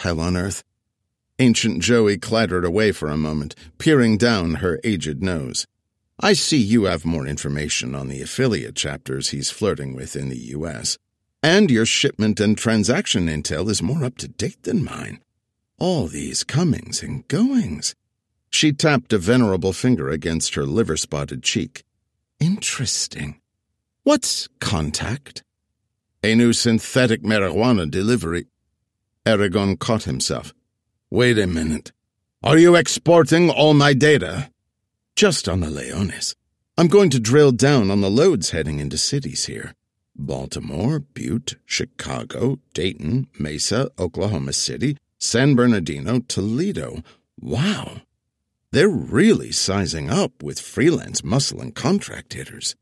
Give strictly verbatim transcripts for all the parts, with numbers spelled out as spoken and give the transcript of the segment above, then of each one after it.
hell on earth? Ancient Joey clattered away for a moment, peering down her aged nose. I see you have more information on the affiliate chapters he's flirting with in the U S, and your shipment and transaction intel is more up to date than mine. All these comings and goings. She tapped a venerable finger against her liver-spotted cheek. Interesting. What's contact? A new synthetic marijuana delivery. Aragon caught himself. Wait a minute. Are you exporting all my data? Just on the Leones. I'm going to drill down on the loads heading into cities here. Baltimore, Butte, Chicago, Dayton, Mesa, Oklahoma City, San Bernardino, Toledo. Wow. They're really sizing up with freelance muscle and contract hitters.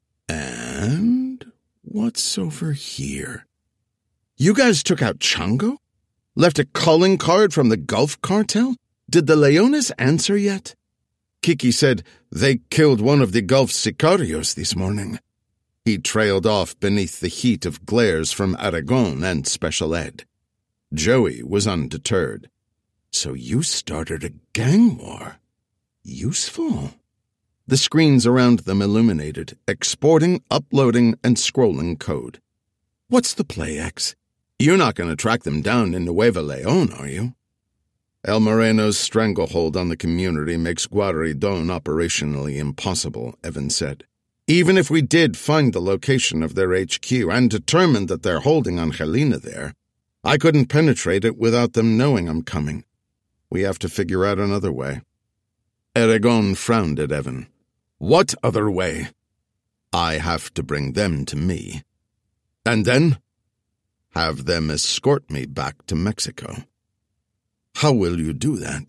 And what's over here? You guys took out Chongo? Left a calling card from the Gulf Cartel? Did the Leones answer yet? Kiki said they killed one of the Gulf sicarios this morning. He trailed off beneath the heat of glares from Aragon and Special Ed. Joey was undeterred. So you started a gang war. Useful. The screens around them illuminated, exporting, uploading, and scrolling code. What's the play, X? You're not going to track them down in Nueva Leon, are you? El Moreno's stranglehold on the community makes Guaridon operationally impossible, Evans said. Even if we did find the location of their H Q and determined that they're holding Angelina there, I couldn't penetrate it without them knowing I'm coming. We have to figure out another way. Aragon frowned at Evan. What other way? I have to bring them to me. And then? Have them escort me back to Mexico. How will you do that?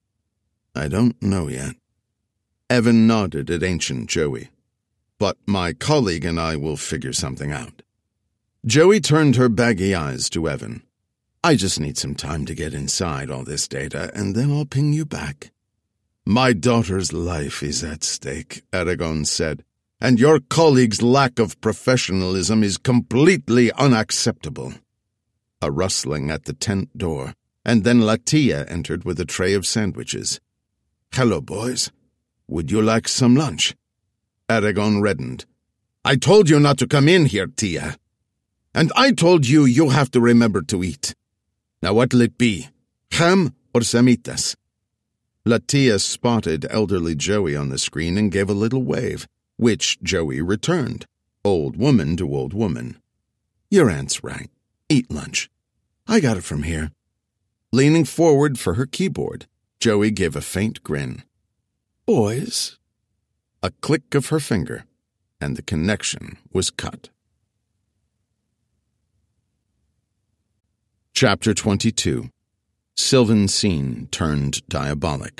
I don't know yet. Evan nodded at Ancient Joey. But my colleague and I will figure something out. Joey turned her baggy eyes to Evan. I just need some time to get inside all this data, and then I'll ping you back. My daughter's life is at stake, Aragon said, and your colleague's lack of professionalism is completely unacceptable. A rustling at the tent door, and then Latia entered with a tray of sandwiches. Hello, boys. Would you like some lunch? Aragon reddened. I told you not to come in here, Tia. And I told you you have to remember to eat. Now what'll it be? Ham or semitas? Latia spotted elderly Joey on the screen and gave a little wave, which Joey returned, old woman to old woman. Your aunt's right. Eat lunch. I got it from here. Leaning forward for her keyboard, Joey gave a faint grin. Boys. A click of her finger, and the connection was cut. Chapter twenty-two. Sylvan Scene Turned Diabolic.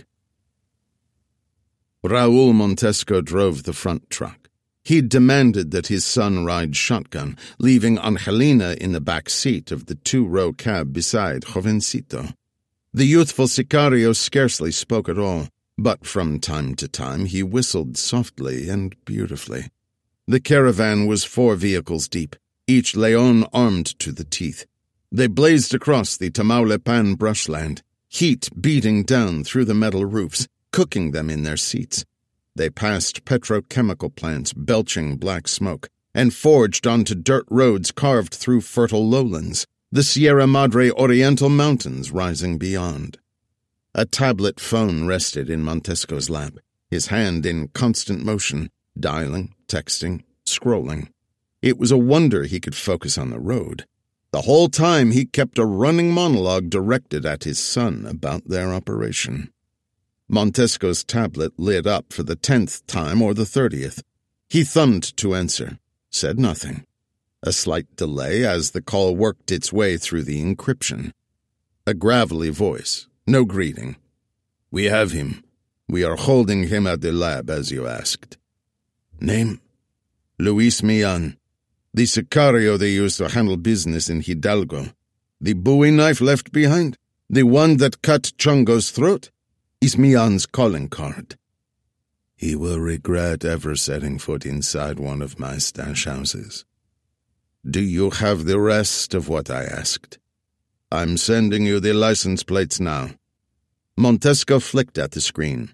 Raul Montesco drove the front truck. He'd demanded that his son ride shotgun, leaving Angelina in the back seat of the two-row cab beside Jovencito. The youthful sicario scarcely spoke at all, but from time to time he whistled softly and beautifully. The caravan was four vehicles deep, each Leon armed to the teeth. They blazed across the Tamaulipan brushland, heat beating down through the metal roofs, cooking them in their seats. They passed petrochemical plants belching black smoke, and forged onto dirt roads carved through fertile lowlands, the Sierra Madre Oriental Mountains rising beyond. A tablet phone rested in Montesco's lap, his hand in constant motion, dialing, texting, scrolling. It was a wonder he could focus on the road. The whole time he kept a running monologue directed at his son about their operation. Montesco's tablet lit up for the tenth time or the thirtieth. He thumbed to answer, said nothing. A slight delay as the call worked its way through the encryption. A gravelly voice, no greeting. We have him. We are holding him at the lab, as you asked. Name? Luis Millan. The sicario they used to handle business in Hidalgo. The Bowie knife left behind, the one that cut Chongo's throat, is Millan's calling card. He will regret ever setting foot inside one of my stash houses. Do you have the rest of what I asked? I'm sending you the license plates now. Montesco flicked at the screen.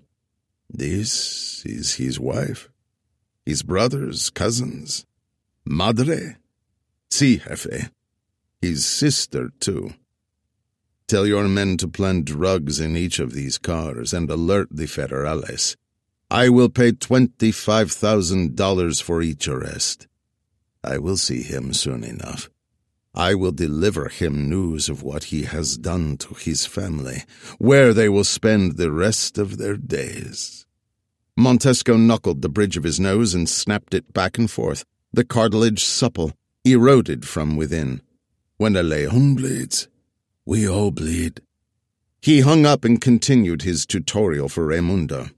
This is his wife. His brothers, cousins. Madre. Si, jefe. His sister, too. Tell your men to plant drugs in each of these cars and alert the federales. I will pay twenty-five thousand dollars for each arrest. I will see him soon enough. I will deliver him news of what he has done to his family, where they will spend the rest of their days. Montesco knuckled the bridge of his nose and snapped it back and forth, the cartilage supple, eroded from within. When a leon bleeds, we all bleed. He hung up and continued his tutorial for Raimundo.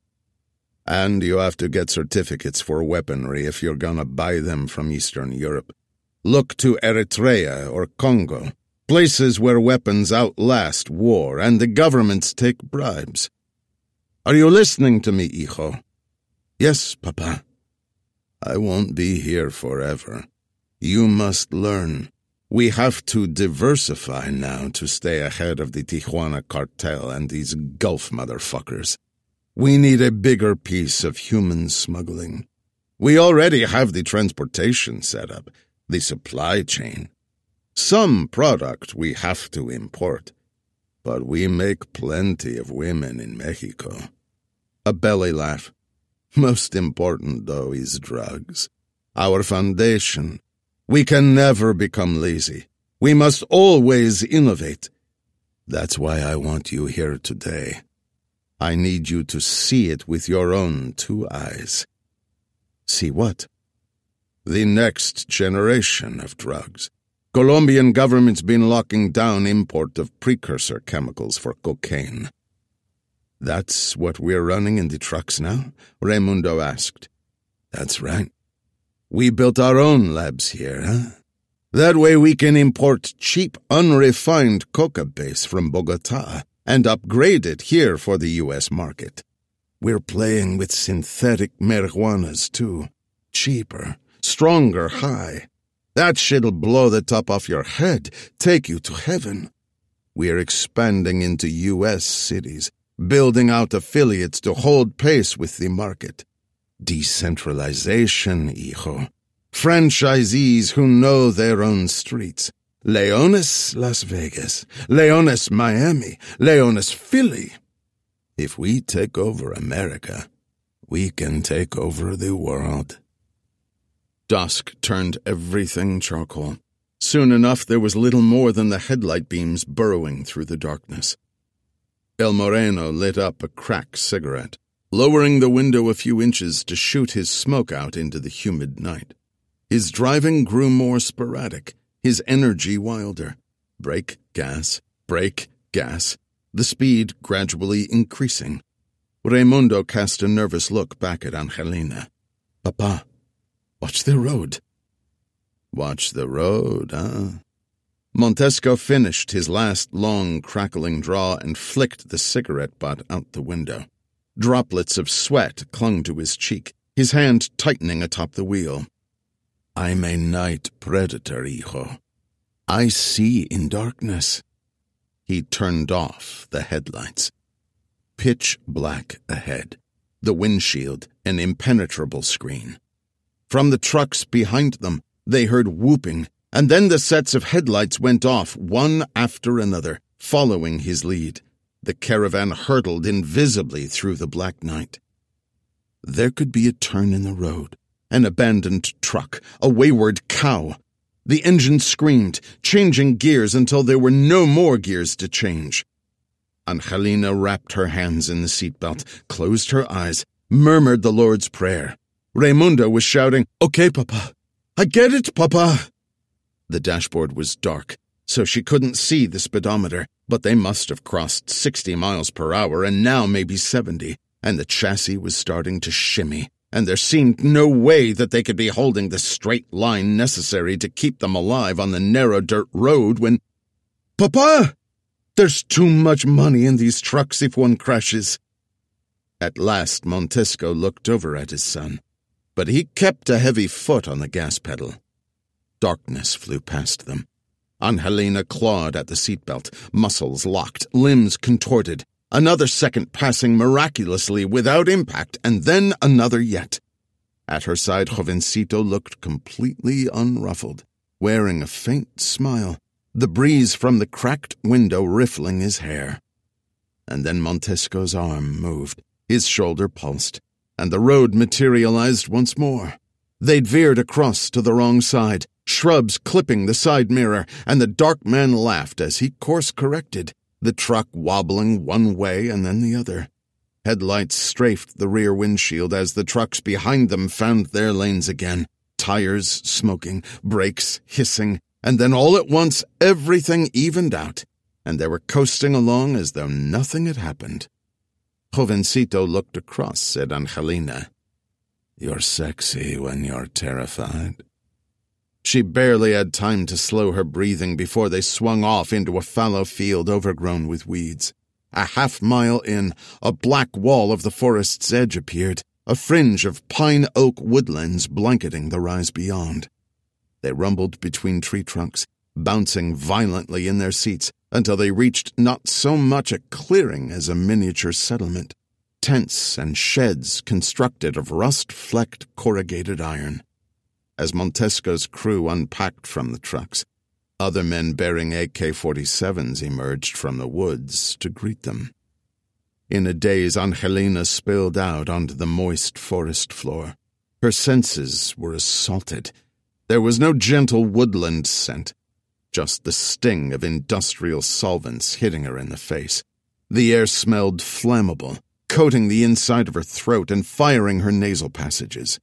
And you have to get certificates for weaponry if you're gonna buy them from Eastern Europe. Look to Eritrea or Congo, places where weapons outlast war and the governments take bribes. Are you listening to me, hijo? Yes, Papa. I won't be here forever. You must learn. We have to diversify now to stay ahead of the Tijuana cartel and these Gulf motherfuckers. We need a bigger piece of human smuggling. We already have the transportation set up, the supply chain. Some product we have to import, but we make plenty of women in Mexico. A belly laugh. Most important, though, is drugs. Our foundation. We can never become lazy. We must always innovate. That's why I want you here today. I need you to see it with your own two eyes. See what? The next generation of drugs. Colombian government's been locking down import of precursor chemicals for cocaine. That's what we're running in the trucks now? Raimundo asked. That's right. We built our own labs here, huh? That way we can import cheap, unrefined coca base from Bogota and upgrade it here for the U S market. We're playing with synthetic marijuanas, too. Cheaper, stronger high. That shit'll blow the top off your head, take you to heaven. We're expanding into U S cities, building out affiliates to hold pace with the market. Decentralization, hijo. Franchisees who know their own streets. Leones, Las Vegas. Leones, Miami. Leones, Philly. If we take over America, we can take over the world. Dusk turned everything charcoal. Soon enough, there was little more than the headlight beams burrowing through the darkness. El Moreno lit up a crack cigarette, lowering the window a few inches to shoot his smoke out into the humid night. His driving grew more sporadic, his energy wilder. Brake, gas, brake, gas, the speed gradually increasing. Raimundo cast a nervous look back at Angelina. Papa, watch the road. Watch the road, huh? Montesco finished his last long, crackling draw and flicked the cigarette butt out the window. Droplets of sweat clung to his cheek, his hand tightening atop the wheel. I'm a night predator, hijo. I see in darkness. He turned off the headlights. Pitch black ahead. The windshield an impenetrable screen. From the trucks behind them, they heard whooping, and then the sets of headlights went off one after another, following his lead. The caravan hurtled invisibly through the black night. There could be a turn in the road, an abandoned truck, a wayward cow. The engine screamed, changing gears until there were no more gears to change. Angelina wrapped her hands in the seatbelt, closed her eyes, murmured the Lord's Prayer. Raimundo was shouting, "Okay, Papa. I get it, Papa." The dashboard was dark, so she couldn't see the speedometer, but they must have crossed sixty miles per hour and now maybe seventy, and the chassis was starting to shimmy, and there seemed no way that they could be holding the straight line necessary to keep them alive on the narrow dirt road when... Papa! There's too much money in these trucks if one crashes. At last Montesco looked over at his son, but he kept a heavy foot on the gas pedal. Darkness flew past them. Angelina clawed at the seatbelt, muscles locked, limbs contorted. Another second passing miraculously without impact, and then another yet. At her side, Jovencito looked completely unruffled, wearing a faint smile, the breeze from the cracked window riffling his hair. And then Montesco's arm moved, his shoulder pulsed, and the road materialized once more. They'd veered across to the wrong side, shrubs clipping the side mirror, and the dark man laughed as he course-corrected, the truck wobbling one way and then the other. Headlights strafed the rear windshield as the trucks behind them found their lanes again, tires smoking, brakes hissing, and then all at once everything evened out, and they were coasting along as though nothing had happened. Jovencito looked across at Angelina. "You're sexy when you're terrified." She barely had time to slow her breathing before they swung off into a fallow field overgrown with weeds. A half mile in, a black wall of the forest's edge appeared, a fringe of pine-oak woodlands blanketing the rise beyond. They rumbled between tree trunks, bouncing violently in their seats until they reached not so much a clearing as a miniature settlement, tents and sheds constructed of rust-flecked corrugated iron. As Montesco's crew unpacked from the trucks, other men bearing A K forty-sevens emerged from the woods to greet them. In a daze, Angelina spilled out onto the moist forest floor. Her senses were assaulted. There was no gentle woodland scent, just the sting of industrial solvents hitting her in the face. The air smelled flammable, coating the inside of her throat and firing her nasal passages.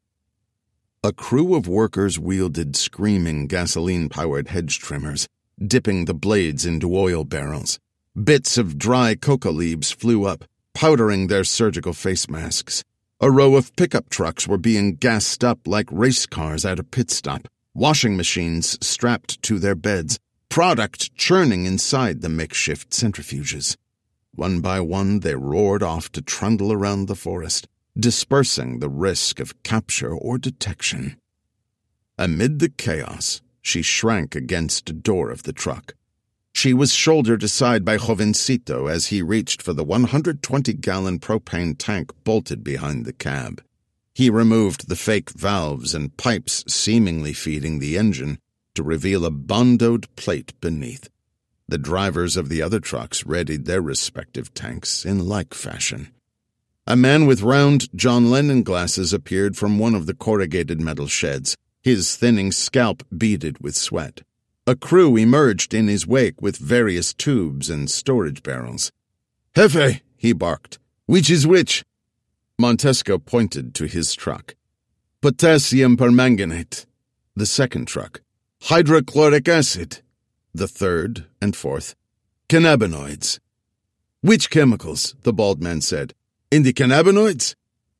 A crew of workers wielded screaming gasoline-powered hedge trimmers, dipping the blades into oil barrels. Bits of dry coca leaves flew up, powdering their surgical face masks. A row of pickup trucks were being gassed up like race cars at a pit stop, washing machines strapped to their beds, product churning inside the makeshift centrifuges. One by one they roared off to trundle around the forest, dispersing the risk of capture or detection. Amid the chaos, she shrank against a door of the truck. She was shouldered aside by Jovencito as he reached for the one hundred twenty gallon propane tank bolted behind the cab. He removed the fake valves and pipes seemingly feeding the engine to reveal a bondoed plate beneath. The drivers of the other trucks readied their respective tanks in like fashion. A man with round John Lennon glasses appeared from one of the corrugated metal sheds, his thinning scalp beaded with sweat. A crew emerged in his wake with various tubes and storage barrels. "Jefe," he barked. "Which is which?" Montesco pointed to his truck. "Potassium permanganate." The second truck. "Hydrochloric acid." The third and fourth. "Cannabinoids." "Which chemicals?" the bald man said. "In the cannabinoids?"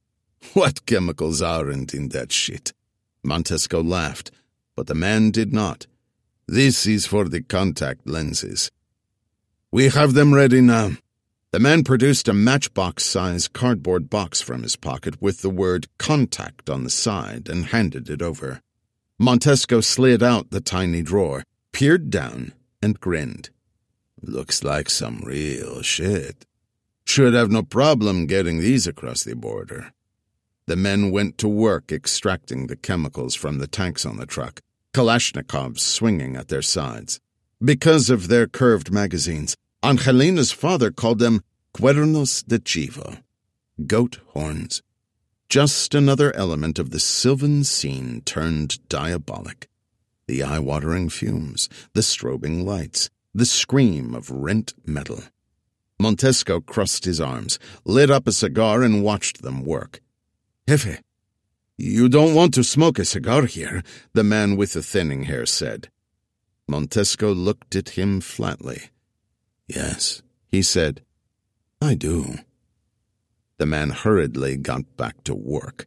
"What chemicals aren't in that shit?" Montesco laughed, but the man did not. "This is for the contact lenses." "We have them ready now." The man produced a matchbox-sized cardboard box from his pocket with the word contact on the side and handed it over. Montesco slid out the tiny drawer, peered down, and grinned. "Looks like some real shit. Should have no problem getting these across the border." The men went to work extracting the chemicals from the tanks on the truck, Kalashnikovs swinging at their sides. Because of their curved magazines, Angelina's father called them cuernos de chivo, goat horns. Just another element of the sylvan scene turned diabolic. The eye-watering fumes, the strobing lights, the scream of rent metal. Montesco crossed his arms, lit up a cigar, and watched them work. "Jefe, you don't want to smoke a cigar here," the man with the thinning hair said. Montesco looked at him flatly. "Yes," he said, "I do." The man hurriedly got back to work.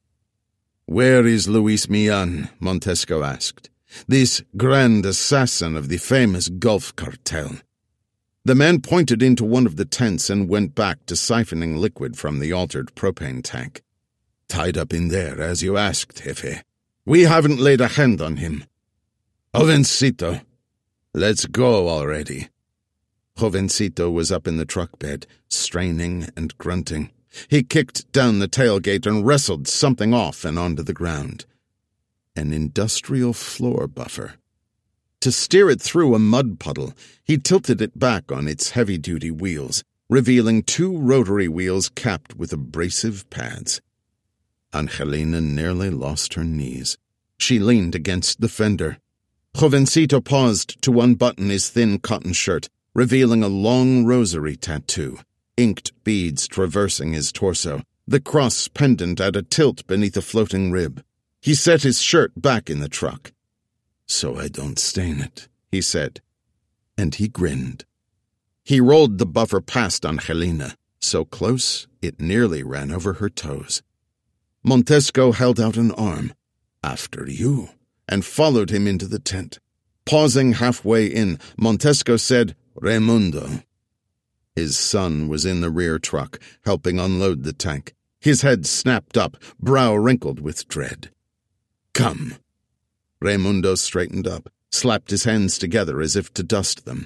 "Where is Luis Millan?" Montesco asked. "This grand assassin of the famous Gulf cartel." The man pointed into one of the tents and went back to siphoning liquid from the altered propane tank. "Tied up in there, as you asked, Jefe. We haven't laid a hand on him." "Jovencito." Let's go already. Jovencito was up in the truck bed, straining and grunting. He kicked down the tailgate and wrestled something off and onto the ground. An industrial floor buffer. To steer it through a mud puddle, he tilted it back on its heavy-duty wheels, revealing two rotary wheels capped with abrasive pads. Angelina nearly lost her knees. She leaned against the fender. Jovencito paused to unbutton his thin cotton shirt, revealing a long rosary tattoo, inked beads traversing his torso, the cross pendant at a tilt beneath a floating rib. He set his shirt back in the truck. "So I don't stain it," he said, and he grinned. He rolled the buffer past Angelina, so close it nearly ran over her toes. Montesco held out an arm. "After you," and followed him into the tent. Pausing halfway in, Montesco said, "Raimundo." His son was in the rear truck, helping unload the tank. His head snapped up, brow wrinkled with dread. "Come." Raimundo straightened up, slapped his hands together as if to dust them.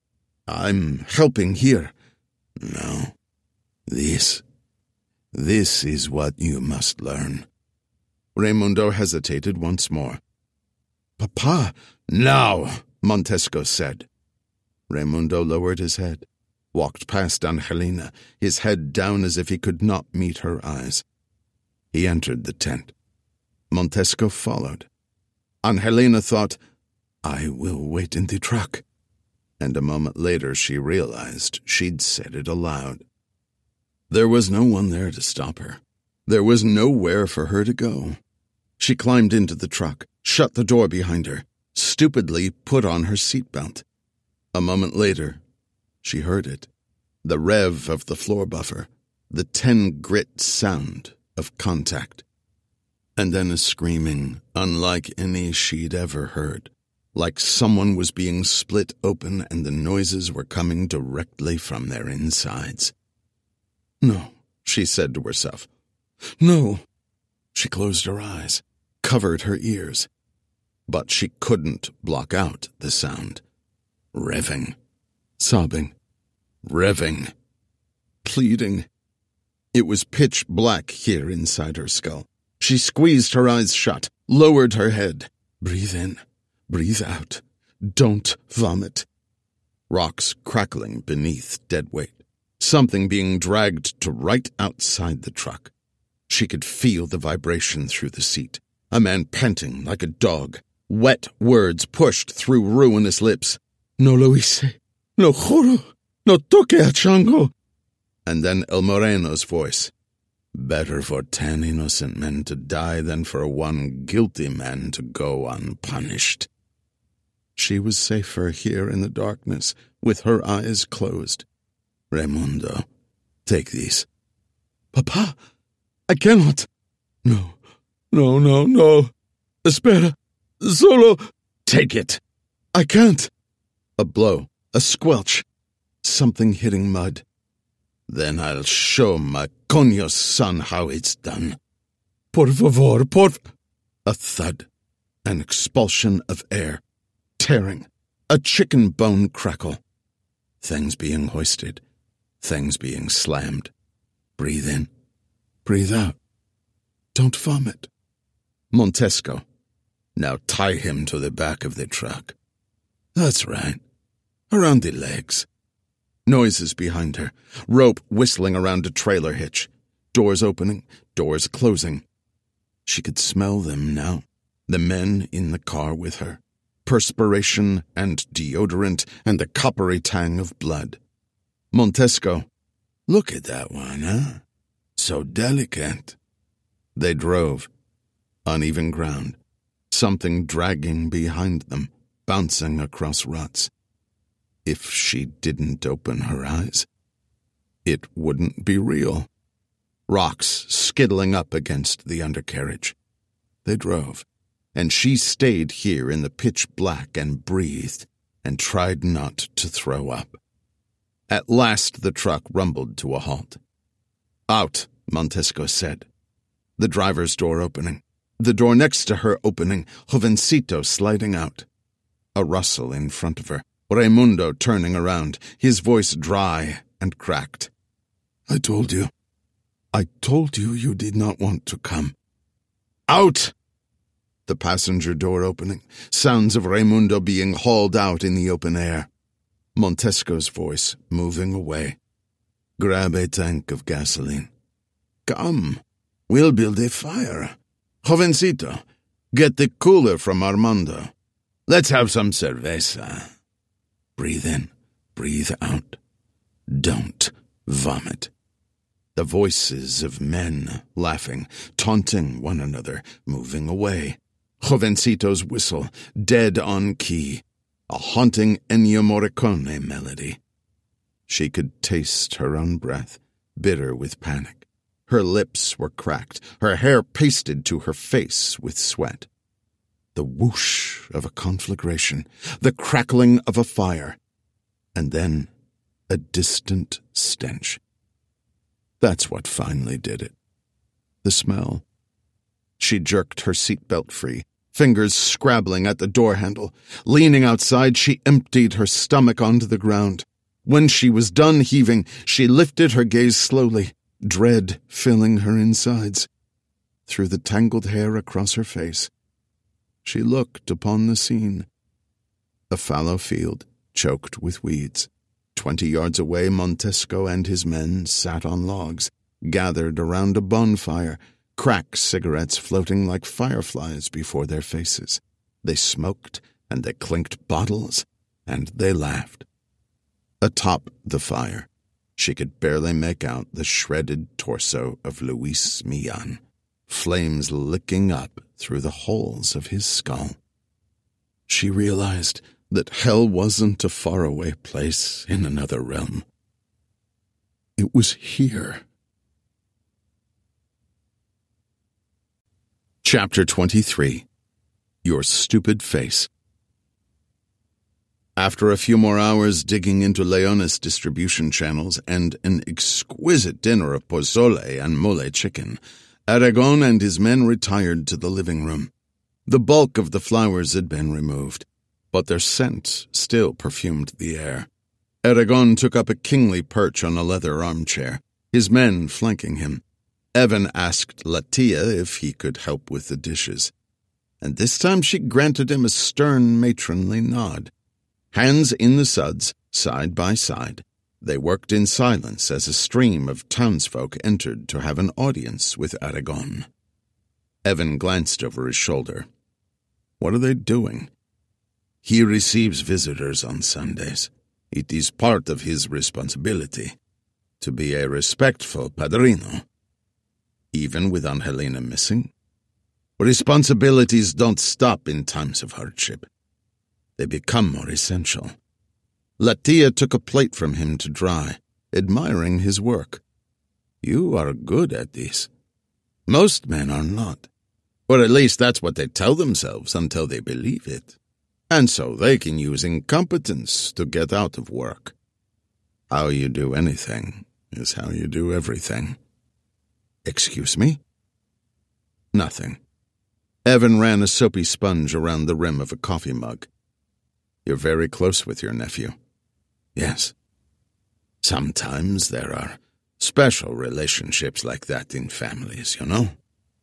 "I'm helping here." "No. This. This is what you must learn." Raimundo hesitated once more. "Papa." "Now," Montesco said. Raimundo lowered his head, walked past Angelina, his head down as if he could not meet her eyes. He entered the tent. Montesco followed. Angelina thought, "I will wait in the truck," and a moment later she realized she'd said it aloud. There was no one there to stop her. There was nowhere for her to go. She climbed into the truck, shut the door behind her, stupidly put on her seatbelt. A moment later, she heard it, the rev of the floor buffer, the ten-grit sound of contact. And then a screaming, unlike any she'd ever heard, like someone was being split open and the noises were coming directly from their insides. "No," she said to herself. "No." She closed her eyes, covered her ears. But she couldn't block out the sound. Revving. Sobbing. Revving. Pleading. It was pitch black here inside her skull. She squeezed her eyes shut, lowered her head. Breathe in. Breathe out. Don't vomit. Rocks crackling beneath dead weight. Something being dragged to right outside the truck. She could feel the vibration through the seat. A man panting like a dog. Wet words pushed through ruinous lips. "No lo hice. Lo juro. No toque a Chango." And then El Moreno's voice. "Better for ten innocent men to die than for one guilty man to go unpunished." She was safer here in the darkness, with her eyes closed. "Raimundo, take these." "Papa, I cannot." "No, no, no, no. Espera. Solo." "Take it." "I can't." A blow, a squelch, something hitting mud. "Then I'll show my coño's son how it's done." "Por favor, por..." A thud, an expulsion of air, tearing, a chicken bone crackle. Things being hoisted, things being slammed. Breathe in, breathe out. Don't vomit. Montesco. Now tie him to the back of the truck. That's right. Around the legs. Noises behind her. Rope whistling around a trailer hitch. Doors opening, doors closing. She could smell them now. The men in the car with her. Perspiration and deodorant and the coppery tang of blood. Montesco. Look at that one, huh? So delicate. They drove. Uneven ground. Something dragging behind them, bouncing across ruts. If she didn't open her eyes, it wouldn't be real. Rocks skiddling up against the undercarriage. They drove, and she stayed here in the pitch black and breathed and tried not to throw up. At last the truck rumbled to a halt. Out, Montesco said. The driver's door opening. The door next to her opening, Jovencito sliding out. A rustle in front of her. Raimundo turning around, his voice dry and cracked. I told you. I told you you did not want to come. Out! The passenger door opening, sounds of Raimundo being hauled out in the open air. Montesco's voice moving away. Grab a tank of gasoline. Come, we'll build a fire. Jovencito, get the cooler from Armando. Let's have some cerveza. Breathe in, breathe out. Don't vomit. The voices of men laughing, taunting one another, moving away. Jovencito's whistle, dead on key. A haunting Ennio Morricone melody. She could taste her own breath, bitter with panic. Her lips were cracked, her hair pasted to her face with sweat. The whoosh of a conflagration, the crackling of a fire, and then a distant stench. That's what finally did it. The smell. She jerked her seatbelt free, fingers scrabbling at the door handle. Leaning outside, she emptied her stomach onto the ground. When she was done heaving, she lifted her gaze slowly, dread filling her insides. Through the tangled hair across her face, she looked upon the scene. A fallow field, choked with weeds. Twenty yards away, Montesco and his men sat on logs, gathered around a bonfire, crack cigarettes floating like fireflies before their faces. They smoked, and they clinked bottles, and they laughed. Atop the fire, she could barely make out the shredded torso of Luis Millan, flames licking up through the holes of his skull. She realized that hell wasn't a faraway place in another realm. It was here. Chapter twenty-three. Your Stupid Face. After a few more hours digging into Leonis distribution channels and an exquisite dinner of pozole and mole chicken, Aragon and his men retired to the living room. The bulk of the flowers had been removed, but their scent still perfumed the air. Aragon took up a kingly perch on a leather armchair, his men flanking him. Evan asked Latia if he could help with the dishes, and this time she granted him a stern matronly nod. Hands in the suds, side by side, they worked in silence as a stream of townsfolk entered to have an audience with Aragon. Evan glanced over his shoulder. What are they doing? He receives visitors on Sundays. It is part of his responsibility to be a respectful padrino. Even with Angelina missing? Responsibilities don't stop in times of hardship. They become more essential. Latia took a plate from him to dry, admiring his work. You are good at this. Most men are not. Or at least that's what they tell themselves until they believe it. And so they can use incompetence to get out of work. How you do anything is how you do everything. Excuse me? Nothing. Evan ran a soapy sponge around the rim of a coffee mug. You're very close with your nephew. Yes. Sometimes there are special relationships like that in families, you know?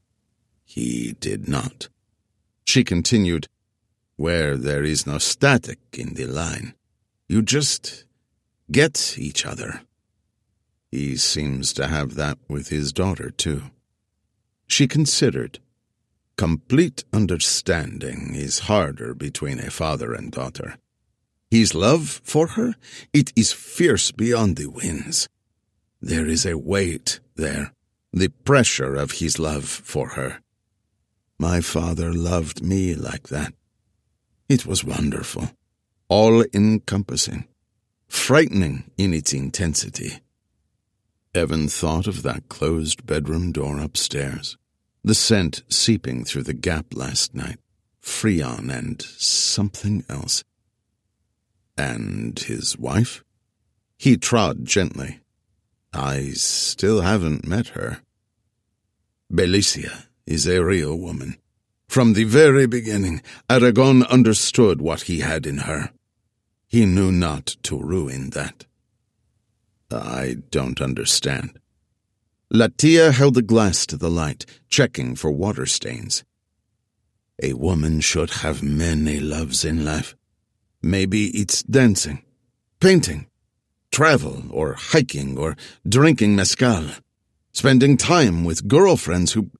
He did not. She continued, where there is no static in the line. You just get each other. He seems to have that with his daughter, too. She considered. Complete understanding is harder between a father and daughter. His love for her, it is fierce beyond the winds. There is a weight there, the pressure of his love for her. My father loved me like that. It was wonderful, all-encompassing, frightening in its intensity. Evan thought of that closed bedroom door upstairs, the scent seeping through the gap last night, Freon and something else. And his wife? He trod gently. I still haven't met her. Belicia is a real woman. From the very beginning, Aragon understood what he had in her. He knew not to ruin that. I don't understand. Latia held the glass to the light, checking for water stains. A woman should have many loves in life. Maybe it's dancing, painting, travel, or hiking, or drinking mezcal, spending time with girlfriends who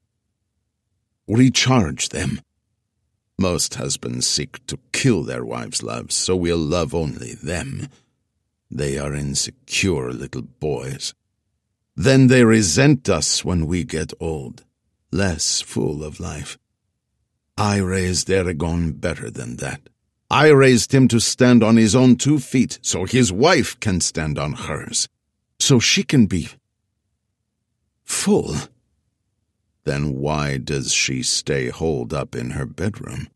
recharge them. Most husbands seek to kill their wives' loves, so we'll love only them. They are insecure little boys. Then they resent us when we get old, less full of life. I raised Aragon better than that. I raised him to stand on his own two feet so his wife can stand on hers, so she can be full. Then why does she stay holed up in her bedroom?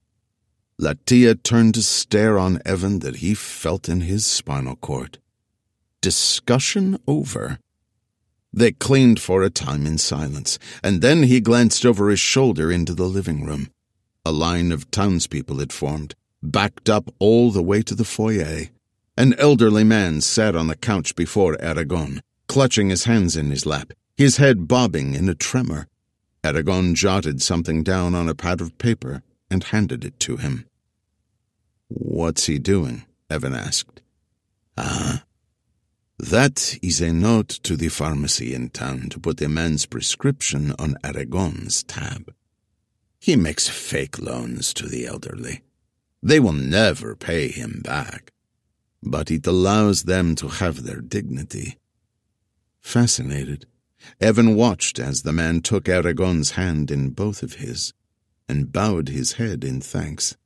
Latia turned to stare on Evan that he felt in his spinal cord. Discussion over. They cleaned for a time in silence, and then he glanced over his shoulder into the living room. A line of townspeople had formed, backed up all the way to the foyer. An elderly man sat on the couch before Aragon, clutching his hands in his lap, his head bobbing in a tremor. Aragon jotted something down on a pad of paper and handed it to him. "What's he doing?" Evan asked. "Ah, that is a note to the pharmacy in town to put a man's prescription on Aragon's tab. He makes fake loans to the elderly. They will never pay him back, but it allows them to have their dignity." Fascinated, Evan watched as the man took Aragon's hand in both of his and bowed his head in thanks.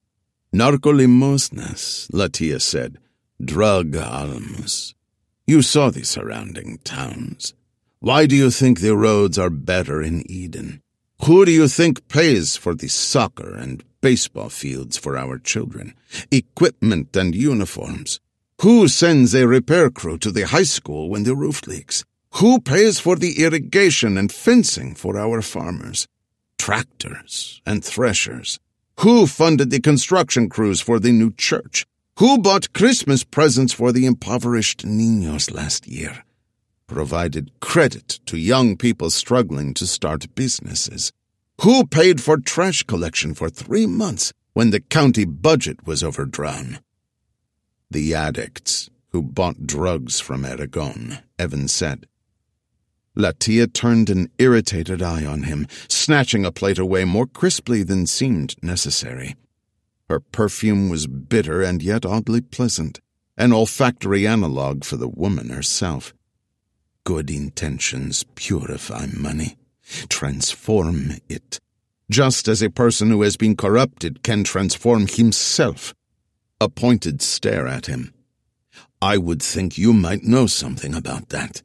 "Narcolimosnas," Latia said. "Drug alms. You saw the surrounding towns. Why do you think the roads are better in Eden? Who do you think pays for the soccer and baseball fields for our children, equipment and uniforms? Who sends a repair crew to the high school when the roof leaks? Who pays for the irrigation and fencing for our farmers? Tractors and threshers. Who funded the construction crews for the new church? Who bought Christmas presents for the impoverished niños last year? Provided credit to young people struggling to start businesses? Who paid for trash collection for three months when the county budget was overdrawn?" "The addicts who bought drugs from Aragon," Evan said. Latia turned an irritated eye on him, snatching a plate away more crisply than seemed necessary. Her perfume was bitter and yet oddly pleasant, an olfactory analog for the woman herself. Good intentions purify money, transform it, just as a person who has been corrupted can transform himself. A pointed stare at him. "I would think you might know something about that."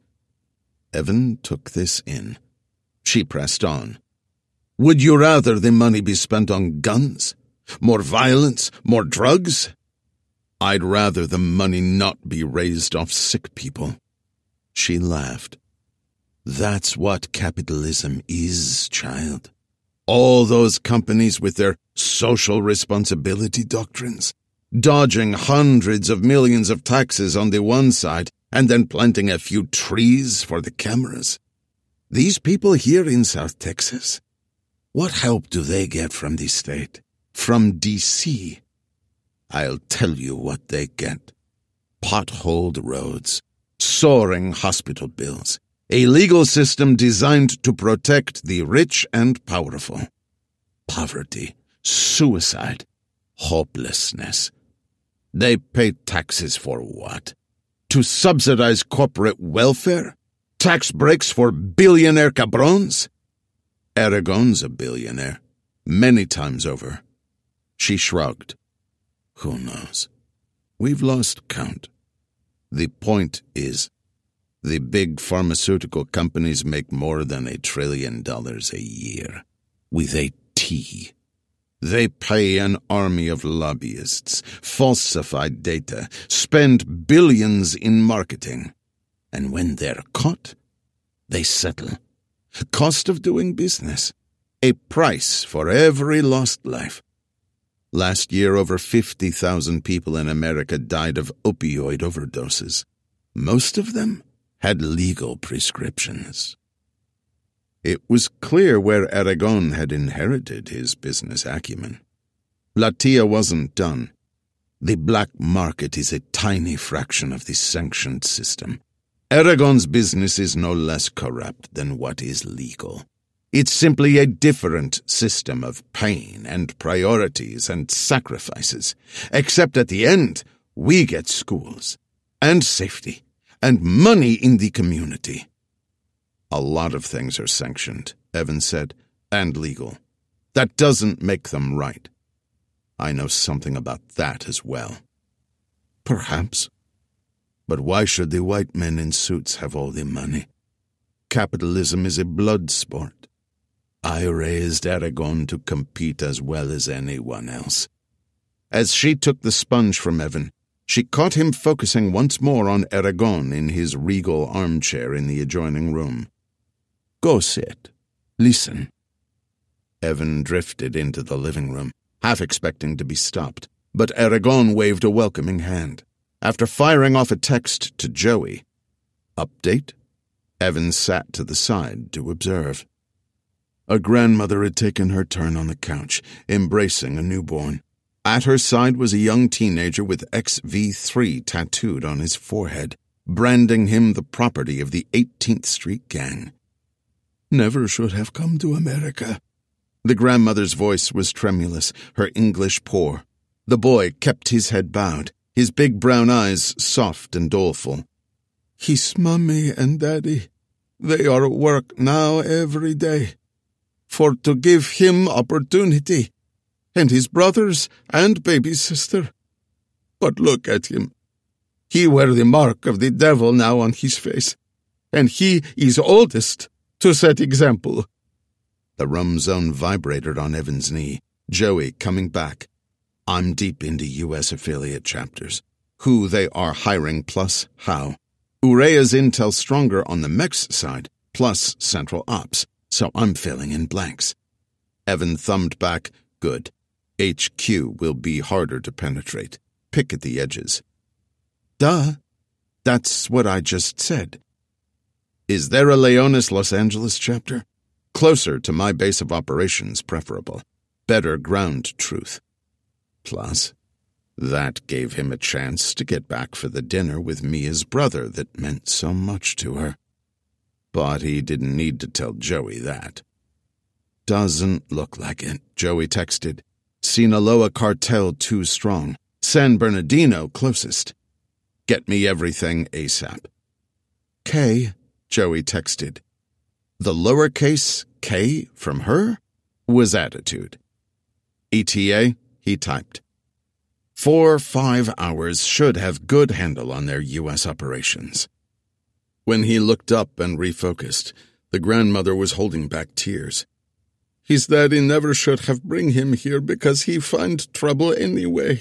Evan took this in. She pressed on. "Would you rather the money be spent on guns? More violence? More drugs?" "I'd rather the money not be raised off sick people." She laughed. "That's what capitalism is, child. All those companies with their social responsibility doctrines, dodging hundreds of millions of taxes on the one side and then planting a few trees for the cameras. These people here in South Texas, what help do they get from the state? From D C? I'll tell you what they get. Potholed roads, soaring hospital bills, a legal system designed to protect the rich and powerful. Poverty, suicide, hopelessness. They pay taxes for what? To subsidize corporate welfare? Tax breaks for billionaire cabrons? Aragon's a billionaire, many times over. She shrugged. Who knows? We've lost count. The point is, the big pharmaceutical companies make more than a trillion dollars a year, with a T. They pay an army of lobbyists, falsify data, spend billions in marketing. And when they're caught, they settle. Cost of doing business. A price for every lost life. Last year, over fifty thousand people in America died of opioid overdoses. Most of them had legal prescriptions. It was clear where Aragon had inherited his business acumen. La Tia wasn't done. The black market is a tiny fraction of the sanctioned system. Aragon's business is no less corrupt than what is legal. It's simply a different system of pain and priorities and sacrifices, except at the end, we get schools, and safety, and money in the community. A lot of things are sanctioned, Evans said, and legal. That doesn't make them right. I know something about that as well. Perhaps. But why should the white men in suits have all the money? Capitalism is a blood sport. I raised Aragon to compete as well as anyone else. As she took the sponge from Evan, she caught him focusing once more on Aragon in his regal armchair in the adjoining room. Go sit. Listen. Evan drifted into the living room, half expecting to be stopped, but Aragon waved a welcoming hand. After firing off a text to Joey, "Update?" Evan sat to the side to observe. A grandmother had taken her turn on the couch, embracing a newborn. At her side was a young teenager with X V three tattooed on his forehead, branding him the property of the eighteenth Street Gang. Never should have come to America. The grandmother's voice was tremulous, her English poor. The boy kept his head bowed, his big brown eyes soft and doleful. His mummy and daddy, they are at work now every day, for to give him opportunity, and his brothers and baby sister. But look at him. He wear the mark of the devil now on his face, and he is oldest to set example. The rum zone vibrated on Evan's knee, Joey coming back. I'm deep into U S affiliate chapters. Who they are hiring plus how. Urea's intel stronger on the Mex side, plus Central Ops, so I'm filling in blanks. Evan thumbed back. Good. H Q will be harder to penetrate. Pick at the edges. Duh. That's what I just said. Is there a Leonis Los Angeles chapter? Closer to my base of operations, preferable. Better ground truth. Plus, that gave him a chance to get back for the dinner with Mia's brother that meant so much to her. But he didn't need to tell Joey that. Doesn't look like it, Joey texted. Sinaloa cartel too strong. San Bernardino closest. Get me everything ASAP. K, Joey texted. The lowercase K from her was attitude. E T A, he typed. Four, five hours should have good handle on their U S operations. When he looked up and refocused, the grandmother was holding back tears. His daddy never should have bring him here because he find trouble anyway.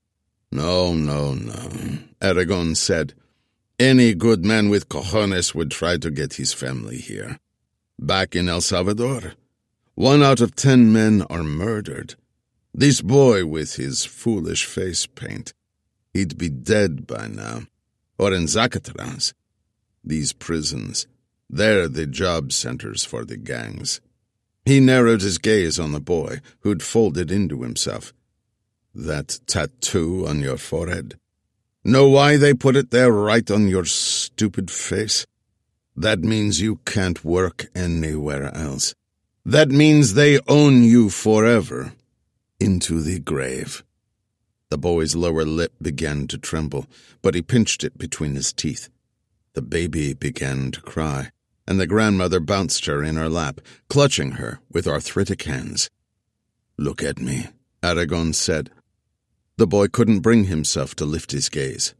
No, no, no, Aragon said. Any good man with cojones would try to get his family here. Back in El Salvador, one out of ten men are murdered. This boy with his foolish face paint, he'd be dead by now. Or in Zacatras. These prisons, they're the job centers for the gangs. He narrowed his gaze on the boy, who'd folded into himself. That tattoo on your forehead. Know why they put it there right on your stupid face? That means you can't work anywhere else. That means they own you forever. Into the grave. The boy's lower lip began to tremble, but he pinched it between his teeth. The baby began to cry, and the grandmother bounced her in her lap, clutching her with arthritic hands. Look at me, Aragon said. The boy couldn't bring himself to lift his gaze.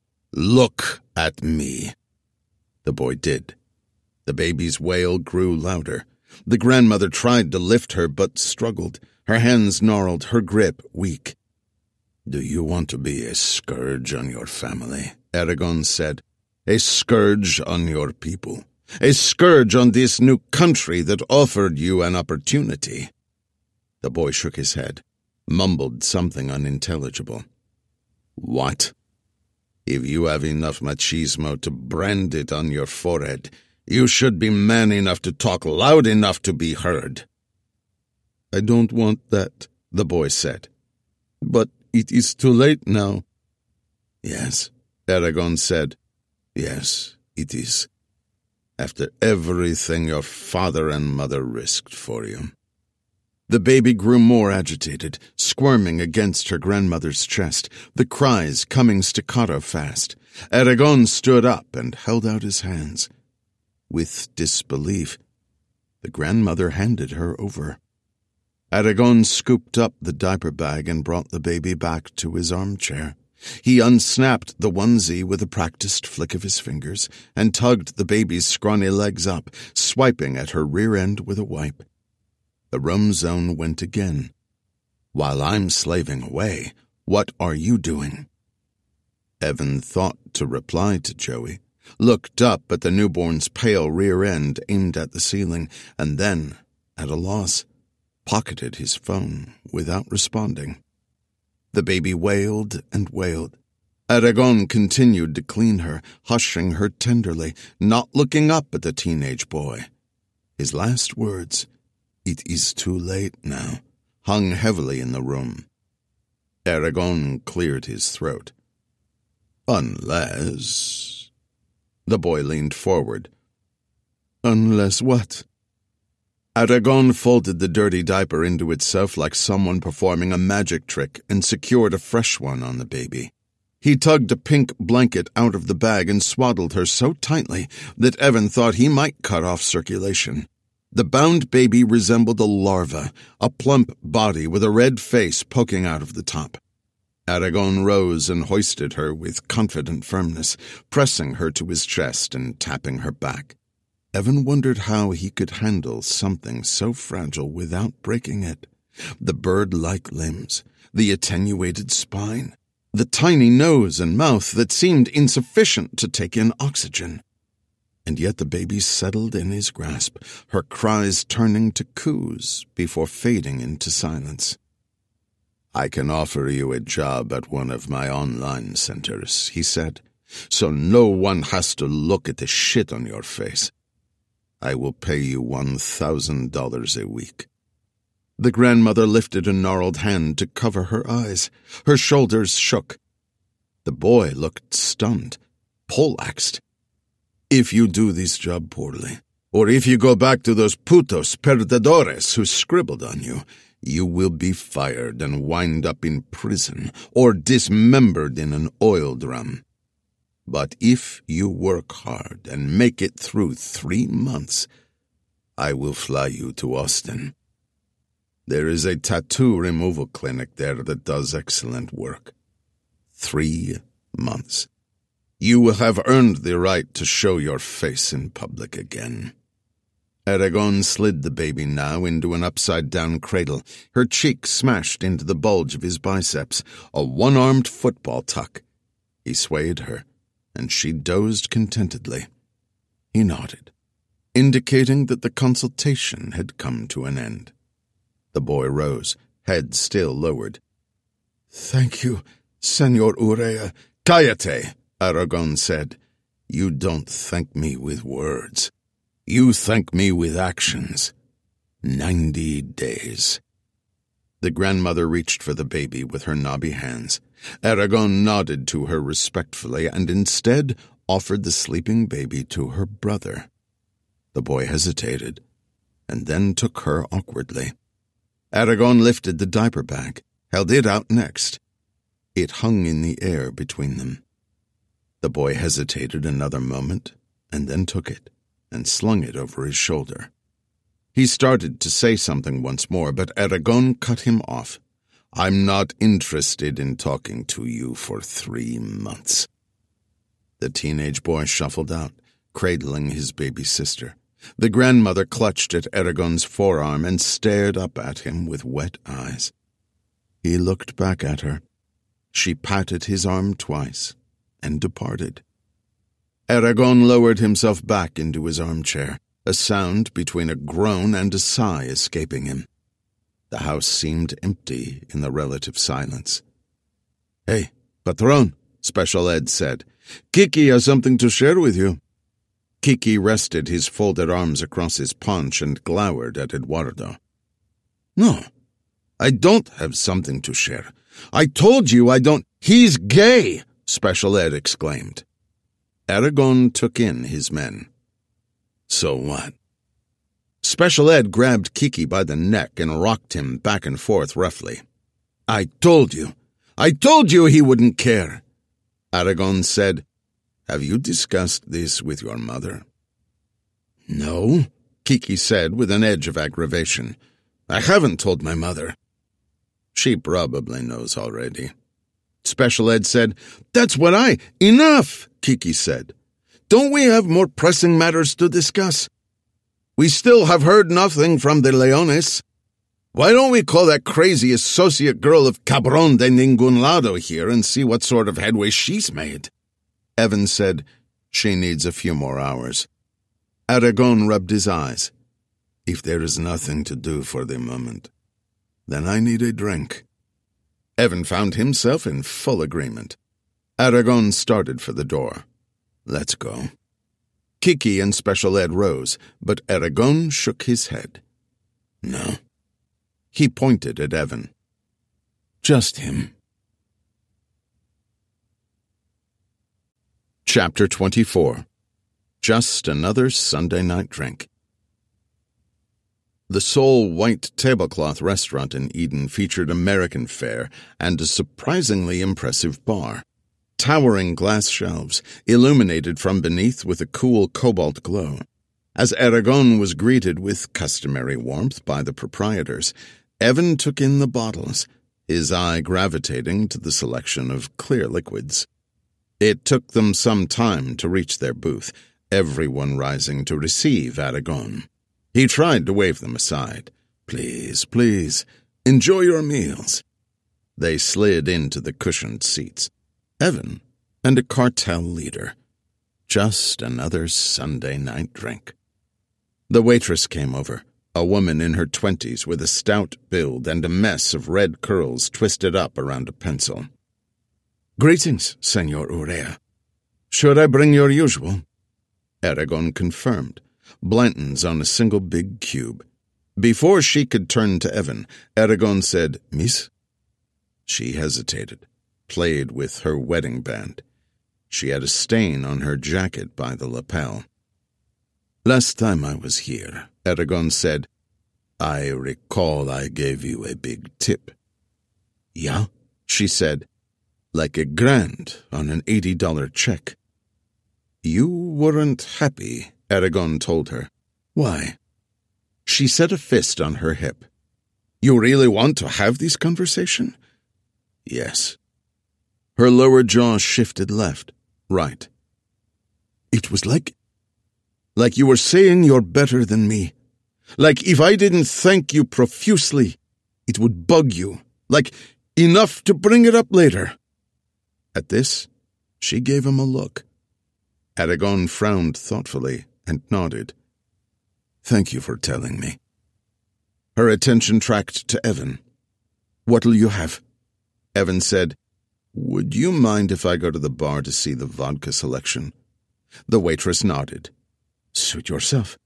Look at me. The boy did. The baby's wail grew louder. The grandmother tried to lift her, but struggled. Her hands gnarled, her grip weak. Do you want to be a scourge on your family? Aragon said. A scourge on your people. a scourge on this new country that offered you an opportunity." The boy shook his head, mumbled something unintelligible. "What? If you have enough machismo to brand it on your forehead, you should be man enough to talk loud enough to be heard." "I don't want that," the boy said. "But it is too late now." "Yes," Eragon said. "Yes, it is. After everything your father and mother risked for you." The baby grew more agitated, squirming against her grandmother's chest, the cries coming staccato fast. Eragon stood up and held out his hands. With disbelief, the grandmother handed her over. Eragon scooped up the diaper bag and brought the baby back to his armchair. He unsnapped the onesie with a practiced flick of his fingers and tugged the baby's scrawny legs up, swiping at her rear end with a wipe. The roam zone went again. "While I'm slaving away, what are you doing?" Evan thought to reply to Joey, looked up at the newborn's pale rear end aimed at the ceiling, and then, at a loss, pocketed his phone without responding. The baby wailed and wailed. Eragon continued to clean her, hushing her tenderly, not looking up at the teenage boy. His last words, "It is too late now," hung heavily in the room. Eragon cleared his throat. "Unless—" The boy leaned forward. "Unless what?" Eragon folded the dirty diaper into itself like someone performing a magic trick and secured a fresh one on the baby. He tugged a pink blanket out of the bag and swaddled her so tightly that Evan thought he might cut off circulation. The bound baby resembled a larva, a plump body with a red face poking out of the top. Eragon rose and hoisted her with confident firmness, pressing her to his chest and tapping her back. Evan wondered how he could handle something so fragile without breaking it. The bird-like limbs, the attenuated spine, the tiny nose and mouth that seemed insufficient to take in oxygen. And yet the baby settled in his grasp, her cries turning to coos before fading into silence. "I can offer you a job at one of my online centers," he said, "so no one has to look at the shit on your face. I will pay you one thousand dollars a week." The grandmother lifted a gnarled hand to cover her eyes. Her shoulders shook. The boy looked stunned, poleaxed. "If you do this job poorly, or if you go back to those putos perdedores who scribbled on you, you will be fired and wind up in prison or dismembered in an oil drum. But if you work hard and make it through three months, I will fly you to Austin. There is a tattoo removal clinic there that does excellent work. Three months. You will have earned the right to show your face in public again." Eragon slid the baby now into an upside-down cradle, her cheek smashed into the bulge of his biceps, a one-armed football tuck. He swayed her, and she dozed contentedly. He nodded, indicating that the consultation had come to an end. The boy rose, head still lowered. "Thank you, Senor Urrea." "Cállate," Eragon said. "You don't thank me with words. You thank me with actions. Ninety days." The grandmother reached for the baby with her knobby hands. Eragon nodded to her respectfully and instead offered the sleeping baby to her brother. The boy hesitated, and then took her awkwardly. Eragon lifted the diaper bag, held it out next. It hung in the air between them. The boy hesitated another moment, and then took it, and slung it over his shoulder. He started to say something once more, but Eragon cut him off. "I'm not interested in talking to you for three months." The teenage boy shuffled out, cradling his baby sister. The grandmother clutched at Eragon's forearm and stared up at him with wet eyes. He looked back at her. She patted his arm twice and departed. Aragon lowered himself back into his armchair, a sound between a groan and a sigh escaping him. The house seemed empty in the relative silence. "Hey, Patron," Special Ed said. "Kiki has something to share with you." Kiki rested his folded arms across his paunch and glowered at Eduardo. "No, I don't have something to share. I told you I don't—" "He's gay!" Special Ed exclaimed. Aragon took in his men. "So what?" Special Ed grabbed Kiki by the neck and rocked him back and forth roughly. "I told you. I told you he wouldn't care." Aragon said, "Have you discussed this with your mother?" "No," Kiki said with an edge of aggravation. "I haven't told my mother." "She probably knows already." Special Ed said, "That's what I—" "Enough," Kiki said. "Don't we have more pressing matters to discuss? We still have heard nothing from the Leones. Why don't we call that crazy associate girl of Cabron de Ningún Lado here and see what sort of headway she's made?" Evan said, "She needs a few more hours." Aragon rubbed his eyes. "If there is nothing to do for the moment, then I need a drink." Evan found himself in full agreement. Aragon started for the door. "Let's go." Kiki and Special Ed rose, but Aragon shook his head. "No." He pointed at Evan. "Just him." Chapter twenty-four. Just Another Sunday Night Drink. The sole white tablecloth restaurant in Eden featured American fare and a surprisingly impressive bar. Towering glass shelves, illuminated from beneath with a cool cobalt glow. As Aragon was greeted with customary warmth by the proprietors, Evan took in the bottles, his eye gravitating to the selection of clear liquids. It took them some time to reach their booth, everyone rising to receive Aragon. He tried to wave them aside. "Please, please, enjoy your meals." They slid into the cushioned seats. Evan and a cartel leader. Just another Sunday night drink. The waitress came over, a woman in her twenties with a stout build and a mess of red curls twisted up around a pencil. "Greetings, Senor Urrea. Should I bring your usual?" Aragon confirmed. Blanton's on a single big cube. Before she could turn to Evan, Aragon said, "Miss?" She hesitated, played with her wedding band. She had a stain on her jacket by the lapel. "Last time I was here," Aragon said, "I recall I gave you a big tip." "Yeah?" she said, "like a grand on an eighty dollar check." "You weren't happy," Aragon told her. "Why?" She set a fist on her hip. "You really want to have this conversation?" "Yes." Her lower jaw shifted left, right. "It was like... like you were saying you're better than me. Like if I didn't thank you profusely, it would bug you. Like enough to bring it up later." At this, she gave him a look. Aragon frowned thoughtfully and nodded. "Thank you for telling me." Her attention tracked to Evan. "What'll you have?" Evan said, "Would you mind if I go to the bar to see the vodka selection?" The waitress nodded. "Suit yourself."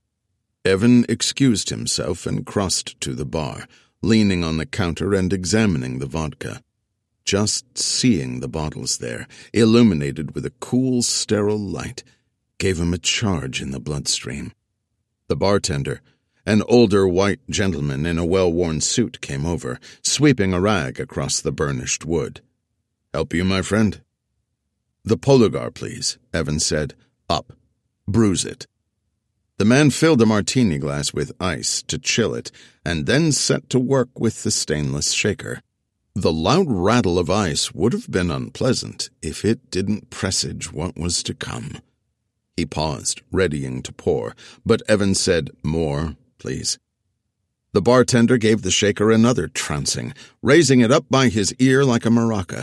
Evan excused himself and crossed to the bar, leaning on the counter and examining the vodka. Just seeing the bottles there, illuminated with a cool, sterile light, gave him a charge in the bloodstream. The bartender, an older white gentleman in a well-worn suit, came over, sweeping a rag across the burnished wood. "Help you, my friend?" "The Polugar, please," Evan said. "Up. Bruise it." The man filled a martini glass with ice to chill it, and then set to work with the stainless shaker. The loud rattle of ice would have been unpleasant if it didn't presage what was to come. He paused, readying to pour, but Evan said, "More, please." The bartender gave the shaker another trouncing, raising it up by his ear like a maraca.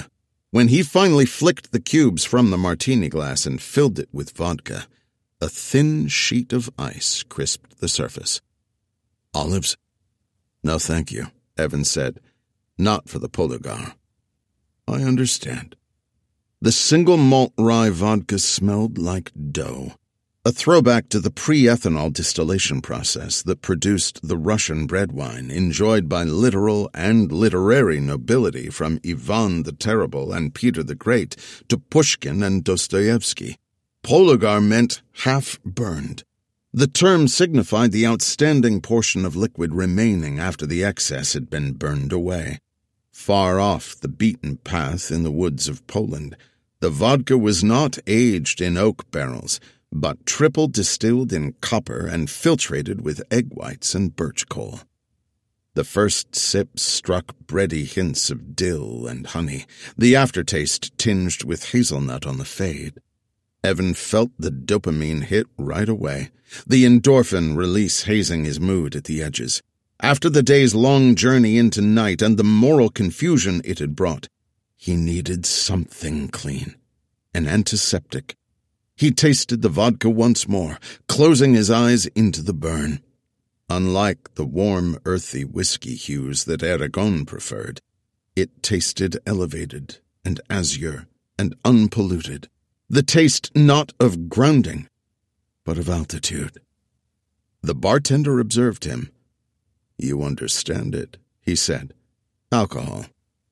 When he finally flicked the cubes from the martini glass and filled it with vodka, a thin sheet of ice crisped the surface. "Olives?" "No, thank you," Evan said. "Not for the Pologar." "I understand." The single malt rye vodka smelled like dough, a throwback to the pre-ethanol distillation process that produced the Russian bread wine enjoyed by literal and literary nobility from Ivan the Terrible and Peter the Great to Pushkin and Dostoevsky. Pologar meant half-burned. The term signified the outstanding portion of liquid remaining after the excess had been burned away. Far off the beaten path in the woods of Poland, the vodka was not aged in oak barrels, but triple distilled in copper and filtrated with egg whites and birch coal. The first sip struck bready hints of dill and honey, the aftertaste tinged with hazelnut on the fade. Evan felt the dopamine hit right away, the endorphin release hazing his mood at the edges. After the day's long journey into night and the moral confusion it had brought, he needed something clean, an antiseptic. He tasted the vodka once more, closing his eyes into the burn. Unlike the warm, earthy whiskey hues that Aragon preferred, it tasted elevated and azure and unpolluted. The taste not of grounding, but of altitude. The bartender observed him. "You understand it," he said. "Alcohol."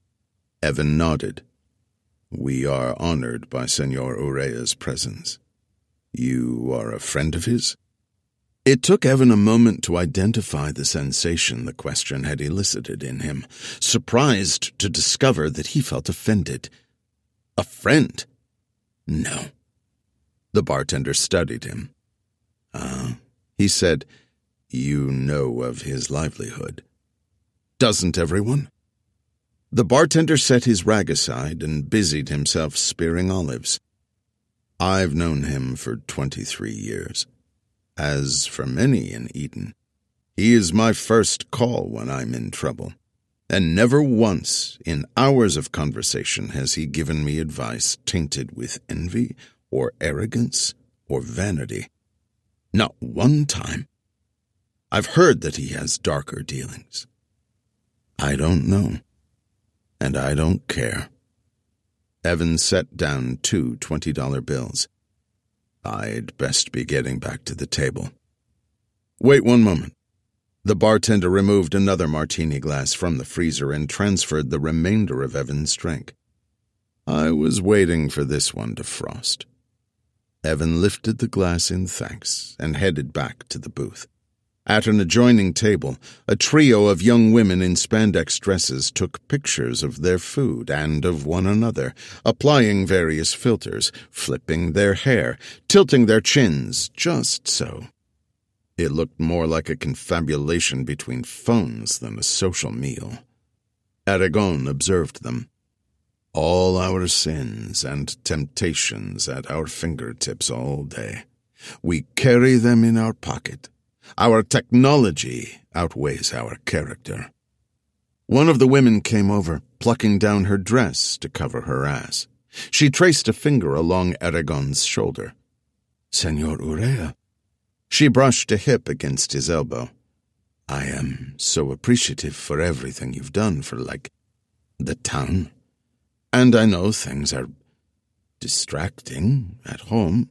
Evan nodded. "We are honored by Senor Urrea's presence. You are a friend of his?" It took Evan a moment to identify the sensation the question had elicited in him, surprised to discover that he felt offended. A friend? No. The bartender studied him. "Ah," he said, "you know of his livelihood." "Doesn't everyone?" The bartender set his rag aside and busied himself spearing olives. "I've known him for twenty-three years. As for many in Eden, he is my first call when I'm in trouble, and never once in hours of conversation has he given me advice tainted with envy or arrogance or vanity. Not one time. I've heard that he has darker dealings. I don't know. And I don't care." Evan set down two twenty-dollar bills. "I'd best be getting back to the table." "Wait one moment." The bartender removed another martini glass from the freezer and transferred the remainder of Evan's drink. "I was waiting for this one to frost." Evan lifted the glass in thanks and headed back to the booth. At an adjoining table, a trio of young women in spandex dresses took pictures of their food and of one another, applying various filters, flipping their hair, tilting their chins just so. It looked more like a confabulation between phones than a social meal. Aragon observed them. All our sins and temptations at our fingertips all day. We carry them in our pocket. Our technology outweighs our character. One of the women came over, plucking down her dress to cover her ass. She traced a finger along Aragon's shoulder. "Senor Urrea." She brushed a hip against his elbow. "I am so appreciative for everything you've done for, like, the town. And I know things are distracting at home.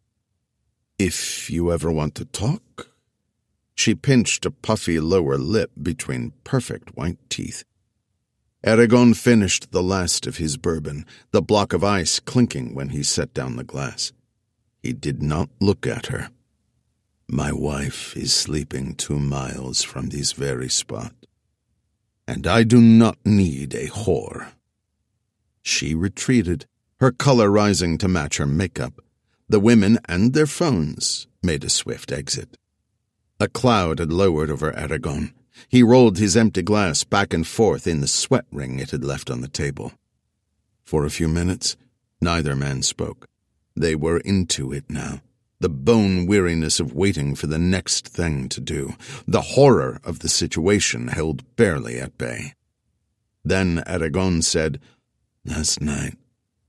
If you ever want to talk..." She pinched a puffy lower lip between perfect white teeth. Aragon finished the last of his bourbon, the block of ice clinking when he set down the glass. He did not look at her. "My wife is sleeping two miles from this very spot, and I do not need a whore." She retreated, her color rising to match her makeup. The women and their phones made a swift exit. A cloud had lowered over Aragon. He rolled his empty glass back and forth in the sweat ring it had left on the table. For a few minutes, neither man spoke. They were into it now. The bone weariness of waiting for the next thing to do. The horror of the situation held barely at bay. Then Aragon said, "Last night,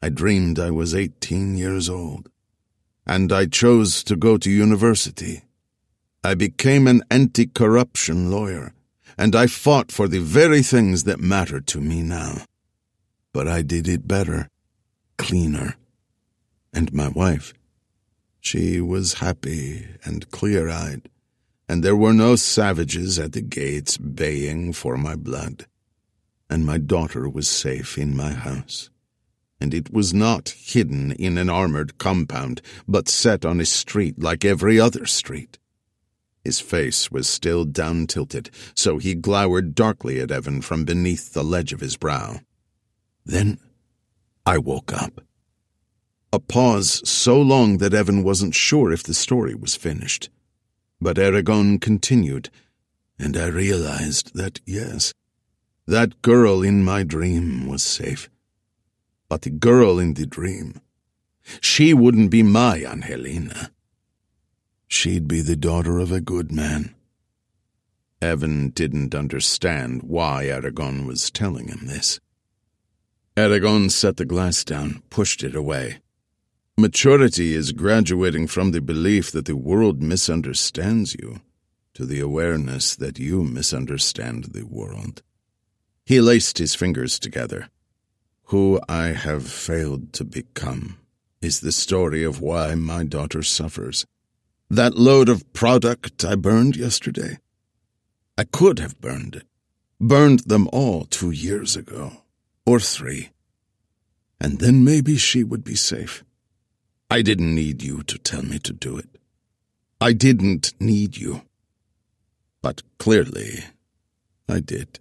I dreamed I was eighteen years old, and I chose to go to university. I became an anti-corruption lawyer, and I fought for the very things that matter to me now. But I did it better, cleaner. And my wife, she was happy and clear-eyed, and there were no savages at the gates baying for my blood. And my daughter was safe in my house. And it was not hidden in an armored compound, but set on a street like every other street. His face was still down-tilted, so he glowered darkly at Evan from beneath the ledge of his brow. Then I woke up. A pause so long that Evan wasn't sure if the story was finished. But Eragon continued, and I realized that, yes, that girl in my dream was safe. But the girl in the dream, she wouldn't be my Angelina. She'd be the daughter of a good man. Evan didn't understand why Eragon was telling him this. Eragon set the glass down, pushed it away. Maturity is graduating from the belief that the world misunderstands you to the awareness that you misunderstand the world. He laced his fingers together. Who I have failed to become is the story of why my daughter suffers. That load of product I burned yesterday, I could have burned it. Burned them all two years ago, or three. And then maybe she would be safe. I didn't need you to tell me to do it. I didn't need you. But clearly, I did.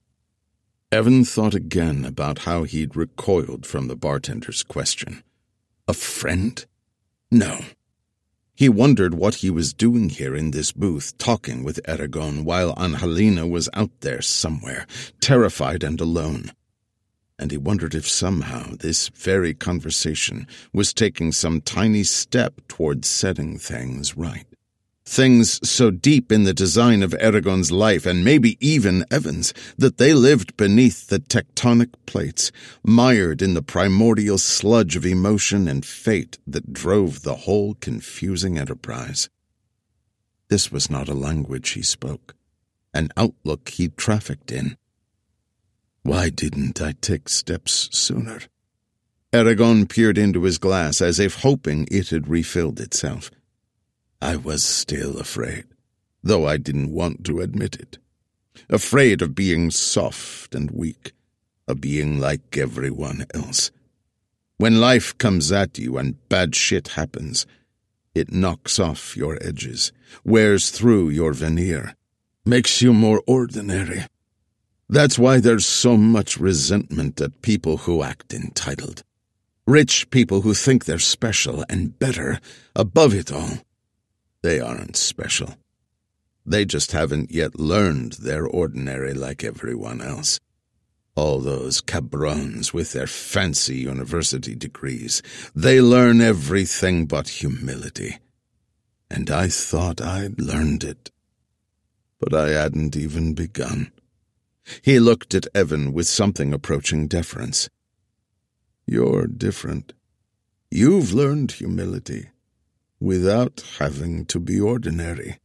Evan thought again about how he'd recoiled from the bartender's question. A friend? No. He wondered what he was doing here in this booth, talking with Eragon while Angelina was out there somewhere, terrified and alone. And he wondered if somehow this very conversation was taking some tiny step towards setting things right. Things so deep in the design of Eragon's life, and maybe even Evan's, that they lived beneath the tectonic plates, mired in the primordial sludge of emotion and fate that drove the whole confusing enterprise. This was not a language he spoke, an outlook he trafficked in. Why didn't I take steps sooner? Eragon peered into his glass as if hoping it had refilled itself. I was still afraid, though I didn't want to admit it. Afraid of being soft and weak, of being like everyone else. When life comes at you and bad shit happens, it knocks off your edges, wears through your veneer, makes you more ordinary. That's why there's so much resentment at people who act entitled. Rich people who think they're special and better, above it all. They aren't special. They just haven't yet learned they're ordinary like everyone else. All those cabrons with their fancy university degrees, they learn everything but humility. And I thought I'd learned it. But I hadn't even begun. He looked at Evan with something approaching deference. You're different. You've learned humility without having to be ordinary.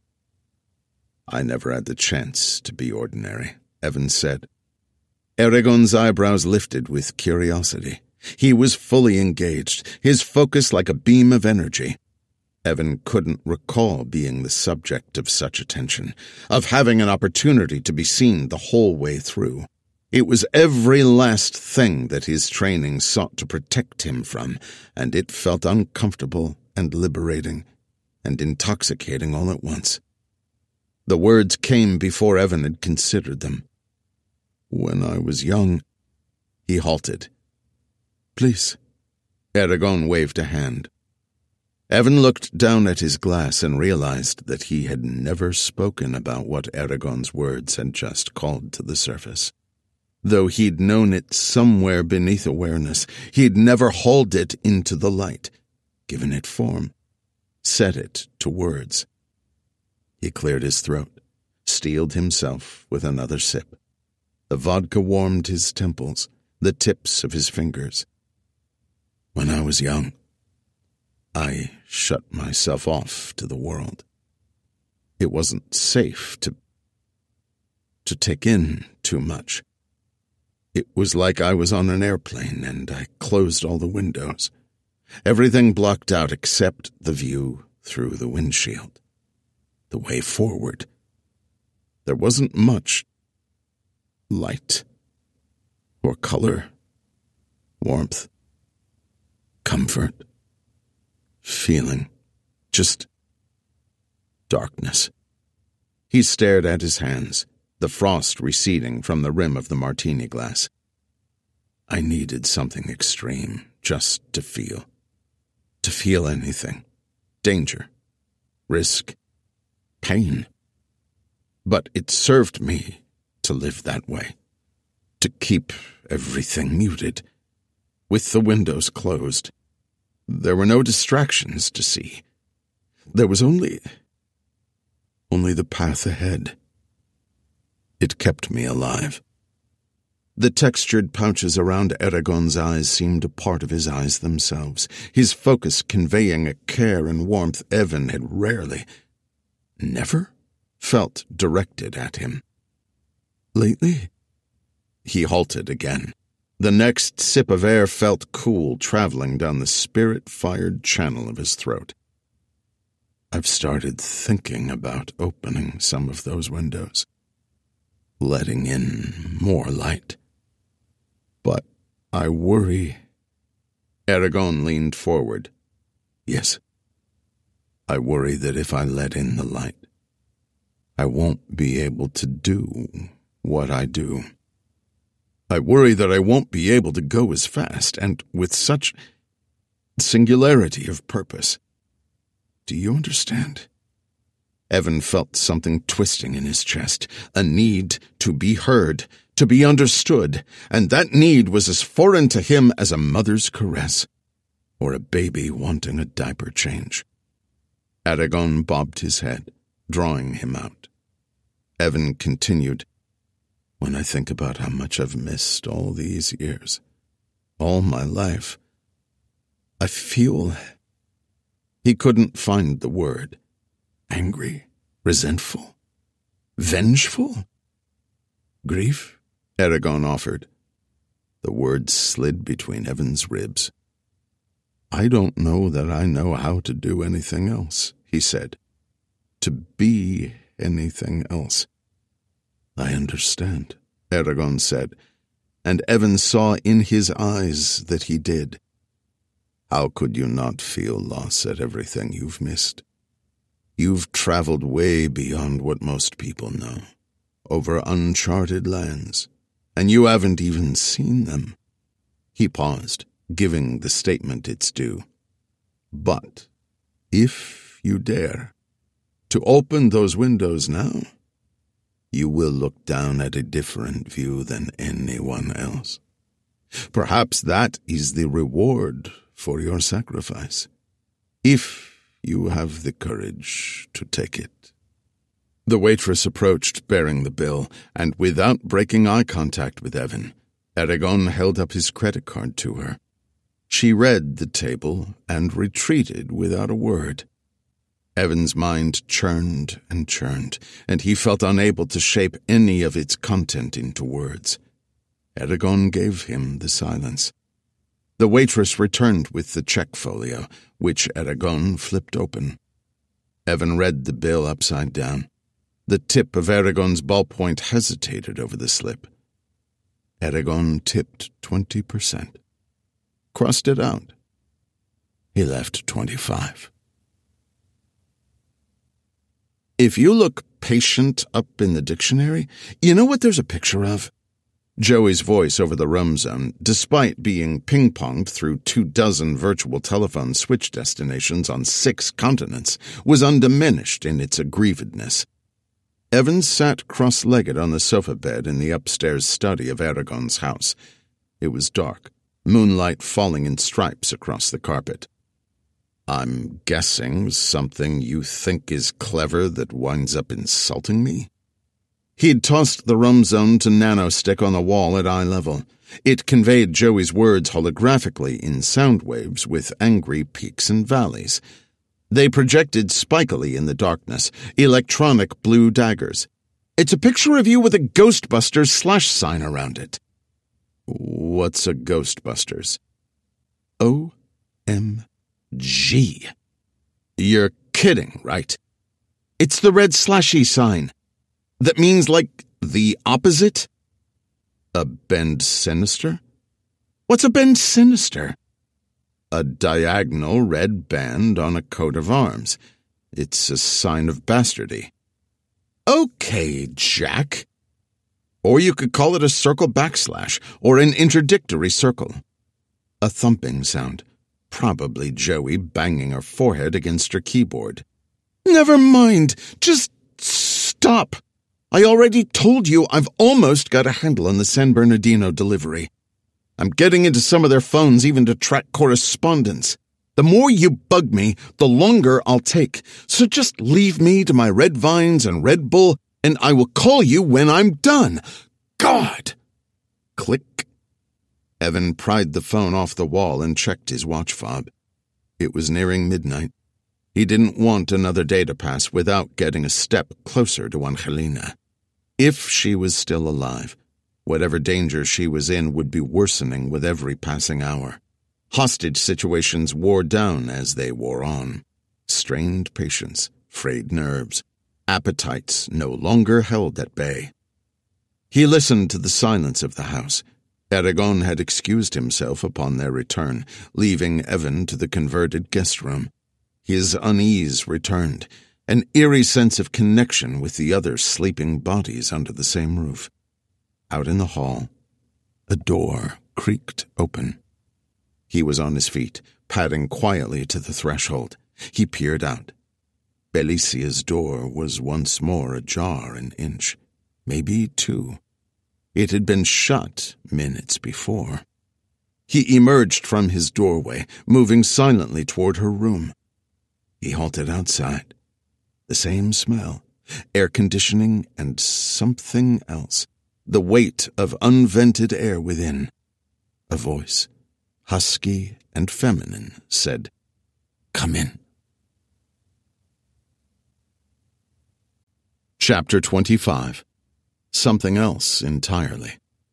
I never had the chance to be ordinary, Evan said. Eragon's eyebrows lifted with curiosity. He was fully engaged, his focus like a beam of energy. Evan couldn't recall being the subject of such attention, of having an opportunity to be seen the whole way through. It was every last thing that his training sought to protect him from, and it felt uncomfortable and liberating and intoxicating all at once. The words came before Evan had considered them. When I was young, he halted. Please. Eragon waved a hand. Evan looked down at his glass and realized that he had never spoken about what Eragon's words had just called to the surface. Though he'd known it somewhere beneath awareness, he'd never hauled it into the light, given it form, set it to words. He cleared his throat, steeled himself with another sip. The vodka warmed his temples, the tips of his fingers. When I was young, I shut myself off to the world. It wasn't safe to, to take in too much. It was like I was on an airplane and I closed all the windows. Everything blocked out except the view through the windshield. The way forward. There wasn't much light or color, warmth, comfort, feeling, just darkness. He stared at his hands, the frost receding from the rim of the martini glass. I needed something extreme just to feel. To feel anything. Danger. Risk. Pain. But it served me to live that way. To keep everything muted. With the windows closed. There were no distractions to see. There was only... only the path ahead. It kept me alive. The textured pouches around Eragon's eyes seemed a part of his eyes themselves, his focus conveying a care and warmth Evan had rarely, never, felt directed at him. Lately? He halted again. The next sip of air felt cool traveling down the spirit-fired channel of his throat. I've started thinking about opening some of those windows, letting in more light. But I worry. Eragon leaned forward. Yes. I worry that if I let in the light, I won't be able to do what I do. I worry that I won't be able to go as fast and with such singularity of purpose. Do you understand? Evan felt something twisting in his chest, a need to be heard, to be understood, and that need was as foreign to him as a mother's caress, or a baby wanting a diaper change. Eragon bobbed his head, drawing him out. Evan continued, When I think about how much I've missed all these years, all my life, I feel... He couldn't find the word. Angry? Resentful? Vengeful? Grief? Eragon offered. The words slid between Evan's ribs. I don't know that I know how to do anything else, he said. To be anything else. I understand, Eragon said, and Evan saw in his eyes that he did. How could you not feel loss at everything you've missed? You've traveled way beyond what most people know, over uncharted lands, and you haven't even seen them. He paused, giving the statement its due. But, if you dare, to open those windows now, you will look down at a different view than anyone else. Perhaps that is the reward for your sacrifice, if you have the courage to take it. The waitress approached bearing the bill, and without breaking eye contact with Evan, Eragon held up his credit card to her. She read the table and retreated without a word. Evan's mind churned and churned, and he felt unable to shape any of its content into words. Eragon gave him the silence. The waitress returned with the check folio, which Eragon flipped open. Evan read the bill upside down. The tip of Eragon's ballpoint hesitated over the slip. Eragon tipped twenty percent. Crossed it out. He left twenty-five. If you look patient up in the dictionary, you know what there's a picture of? Joey's voice over the roam zone, despite being ping-ponged through two dozen virtual telephone switch destinations on six continents, was undiminished in its aggrievedness. Evans sat cross-legged on the sofa bed in the upstairs study of Eragon's house. It was dark, moonlight falling in stripes across the carpet. I'm guessing something you think is clever that winds up insulting me? He'd tossed the Rum Zone to nanostick on the wall at eye level. It conveyed Joey's words holographically in sound waves with angry peaks and valleys. They projected spikily in the darkness, electronic blue daggers. It's a picture of you with a Ghostbusters slash sign around it. What's a Ghostbusters? O M G. You're kidding, right? It's the red slashy sign. That means, like, the opposite? A bend sinister? What's a bend sinister? A diagonal red band on a coat of arms. It's a sign of bastardy. Okay, Jack. Or you could call it a circle backslash, or an interdictory circle. A thumping sound. Probably Joey banging her forehead against her keyboard. Never mind. Just stop. I already told you I've almost got a handle on the San Bernardino delivery. I'm getting into some of their phones even to track correspondence. The more you bug me, the longer I'll take. So just leave me to my red vines and Red Bull, and I will call you when I'm done. God! Click. Evan pried the phone off the wall and checked his watch fob. It was nearing midnight. He didn't want another day to pass without getting a step closer to Angelina. If she was still alive, whatever danger she was in would be worsening with every passing hour. Hostage situations wore down as they wore on. Strained patience, frayed nerves, appetites no longer held at bay. He listened to the silence of the house. Aragon had excused himself upon their return, leaving Evan to the converted guest room. His unease returned, an eerie sense of connection with the other sleeping bodies under the same roof. Out in the hall, a door creaked open. He was on his feet, padding quietly to the threshold. He peered out. Belicia's door was once more ajar an inch, maybe two. It had been shut minutes before. He emerged from his doorway, moving silently toward her room. He halted outside. The same smell, air conditioning, and something else. The weight of unvented air within. A voice, husky and feminine, said, "Come in." Chapter twenty-five. Something else entirely.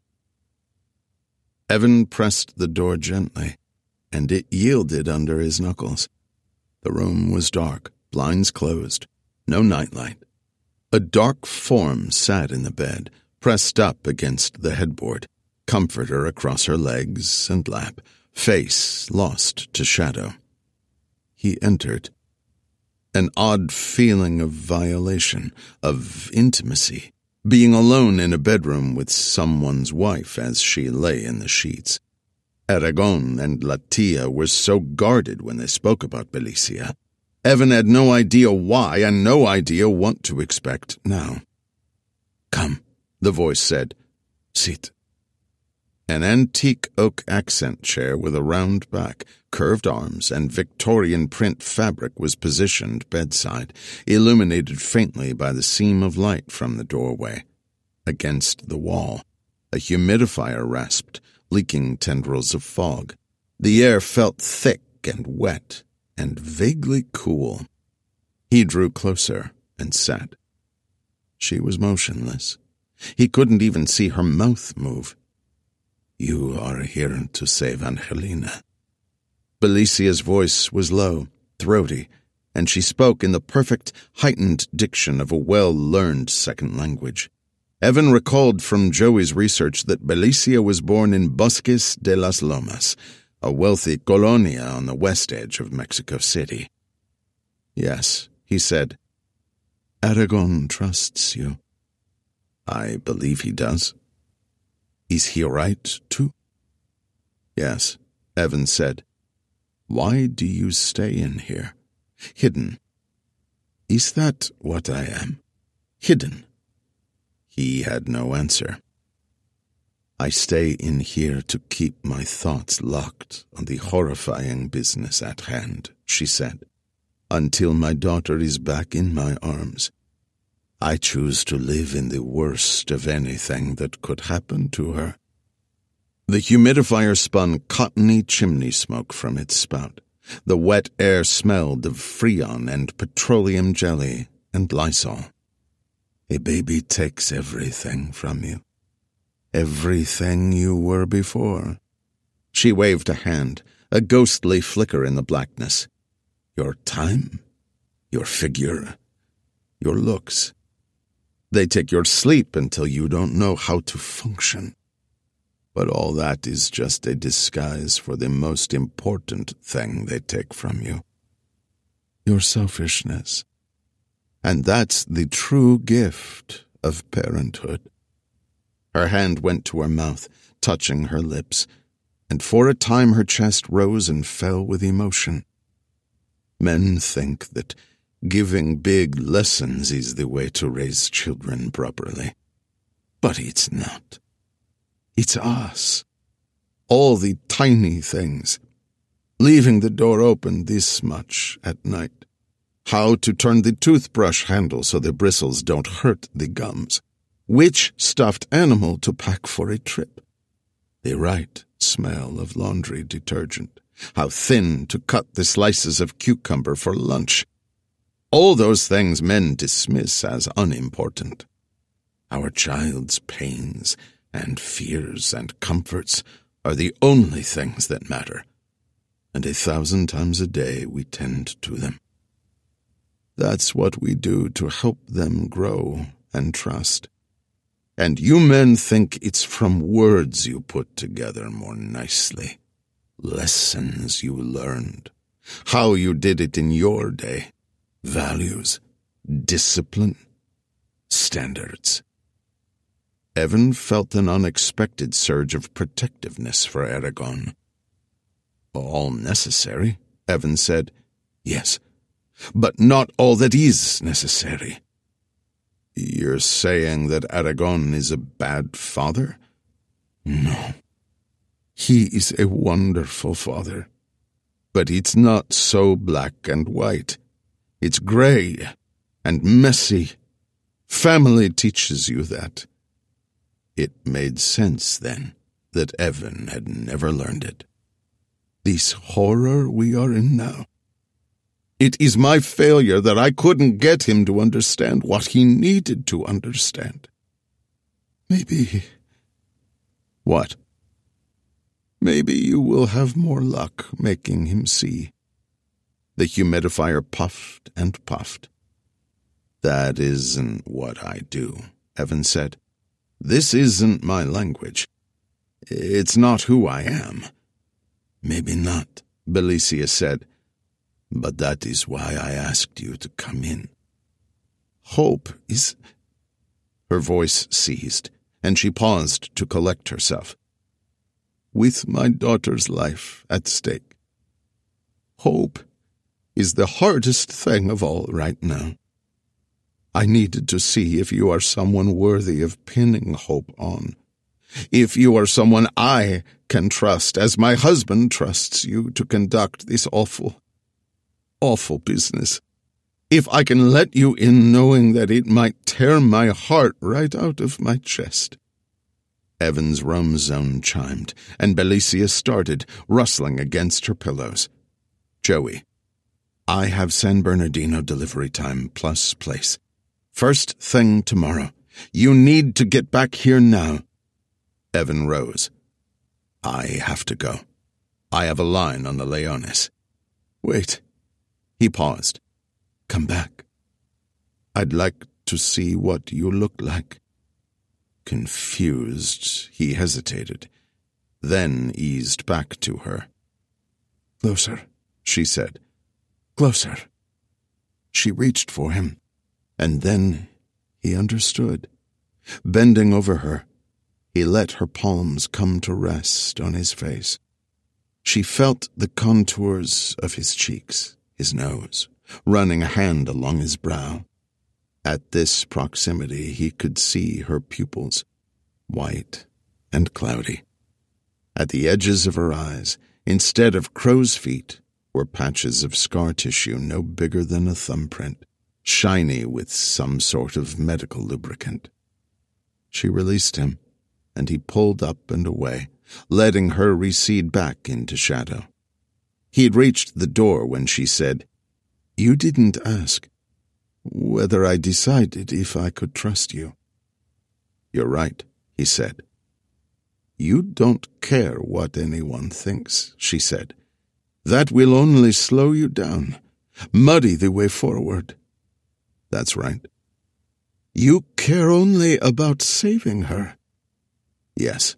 Evan pressed the door gently, and it yielded under his knuckles. The room was dark, blinds closed, no nightlight. A dark form sat in the bed, pressed up against the headboard, comforter across her legs and lap, face lost to shadow. He entered. An odd feeling of violation, of intimacy, being alone in a bedroom with someone's wife as she lay in the sheets. Aragon and La Tia were so guarded when they spoke about Belicia. Evan had no idea why and no idea what to expect now. "Come," the voice said. "Sit." An antique oak accent chair with a round back, curved arms, and Victorian print fabric was positioned bedside, illuminated faintly by the seam of light from the doorway. Against the wall, a humidifier rasped, leaking tendrils of fog. The air felt thick and wet, and vaguely cool. He drew closer and sat. She was motionless. He couldn't even see her mouth move. "You are here to save Angelina." Belicia's voice was low, throaty, and she spoke in the perfect, heightened diction of a well-learned second language. Evan recalled from Joey's research that Belicia was born in Bosques de las Lomas, a wealthy colonia on the west edge of Mexico City. "Yes," he said. "Aragon trusts you." "I believe he does." "Is he right, too?" "Yes," Evan said. "Why do you stay in here? Hidden." "Is that what I am? Hidden?" He had no answer. "I stay in here to keep my thoughts locked on the horrifying business at hand," she said, "until my daughter is back in my arms. I choose to live in the worst of anything that could happen to her. The humidifier spun cottony chimney smoke from its spout. The wet air smelled of Freon and petroleum jelly and Lysol. A baby takes everything from you. Everything you were before. She waved a hand, a ghostly flicker in the blackness. Your time, your figure, your looks. They take your sleep until you don't know how to function. But all that is just a disguise for the most important thing they take from you. Your selfishness. And that's the true gift of parenthood. Her hand went to her mouth, touching her lips, and for a time her chest rose and fell with emotion. Men think that giving big lessons is the way to raise children properly. But it's not. It's us. All the tiny things. Leaving the door open this much at night. How to turn the toothbrush handle so the bristles don't hurt the gums. Which stuffed animal to pack for a trip. The right smell of laundry detergent. How thin to cut the slices of cucumber for lunch. All those things men dismiss as unimportant. Our child's pains and fears and comforts are the only things that matter, and a thousand times a day we tend to them. That's what we do to help them grow and trust. And you men think it's from words you put together more nicely. Lessons you learned. How you did it in your day. Values. Discipline. Standards. Evan felt an unexpected surge of protectiveness for Eragon. All necessary, Evan said. Yes, but not all that is necessary. You're saying that Eragon is a bad father? No. He is a wonderful father. But it's not so black and white. It's gray and messy. Family teaches you that. It made sense then that Evan had never learned it. This horror we are in now. It is my failure that I couldn't get him to understand what he needed to understand. Maybe... What? Maybe you will have more luck making him see. The humidifier puffed and puffed. That isn't what I do, Evan said. This isn't my language. It's not who I am. Maybe not, Belicia said. But that is why I asked you to come in. Hope is... Her voice ceased, and she paused to collect herself. With my daughter's life at stake. Hope is the hardest thing of all right now. I needed to see if you are someone worthy of pinning hope on. If you are someone I can trust, as my husband trusts you to conduct this awful... awful business. If I can let you in knowing that it might tear my heart right out of my chest. Evan's rum zone chimed, and Belicia started, rustling against her pillows. Joey, I have San Bernardino delivery time plus place. First thing tomorrow. You need to get back here now. Evan rose. I have to go. I have a line on the Leonis. Wait. He paused. Come back. I'd like to see what you look like. Confused, he hesitated, then eased back to her. Closer, she said. Closer. She reached for him, and then he understood. Bending over her, he let her palms come to rest on his face. She felt the contours of his cheeks, his nose, running a hand along his brow. At this proximity he could see her pupils, white and cloudy. At the edges of her eyes, instead of crow's feet, were patches of scar tissue no bigger than a thumbprint. shiny with some sort of medical lubricant. She released him, and he pulled up and away, letting her recede back into shadow. He had reached the door when she said, "You didn't ask whether I decided if I could trust you." "You're right," he said. "You don't care what anyone thinks," she said. "That will only slow you down, muddy the way forward." "That's right." "You care only about saving her." "Yes."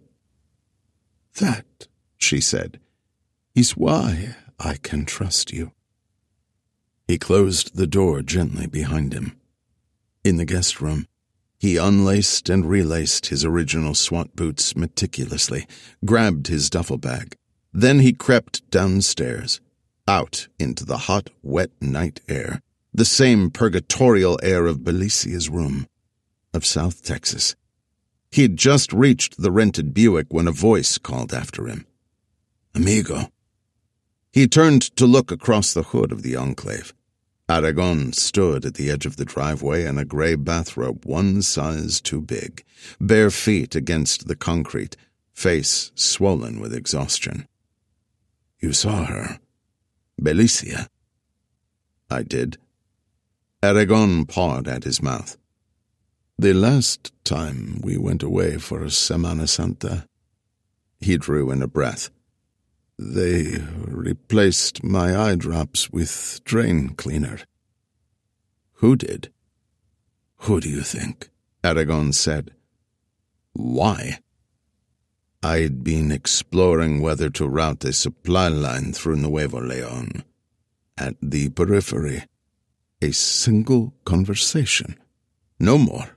"That," she said, "is why I can trust you." He closed the door gently behind him. In the guest room, he unlaced and relaced his original SWAT boots meticulously, grabbed his duffel bag. Then he crept downstairs, out into the hot, wet night air, the same purgatorial air of Belicia's room, of South Texas. He had just reached the rented Buick when a voice called after him. "Amigo." He turned to look across the hood of the Enclave. Aragon stood at the edge of the driveway in a gray bathrobe one size too big, bare feet against the concrete, face swollen with exhaustion. "You saw her, Belicia?" "I did." Aragon pawed at his mouth. "The last time we went away for Semana Santa," he drew in a breath, "they replaced my eye drops with drain cleaner." "Who did?" "Who do you think?" Aragon said. "Why?" "I'd been exploring whether to route a supply line through Nuevo Leon. At the periphery, a single conversation, no more.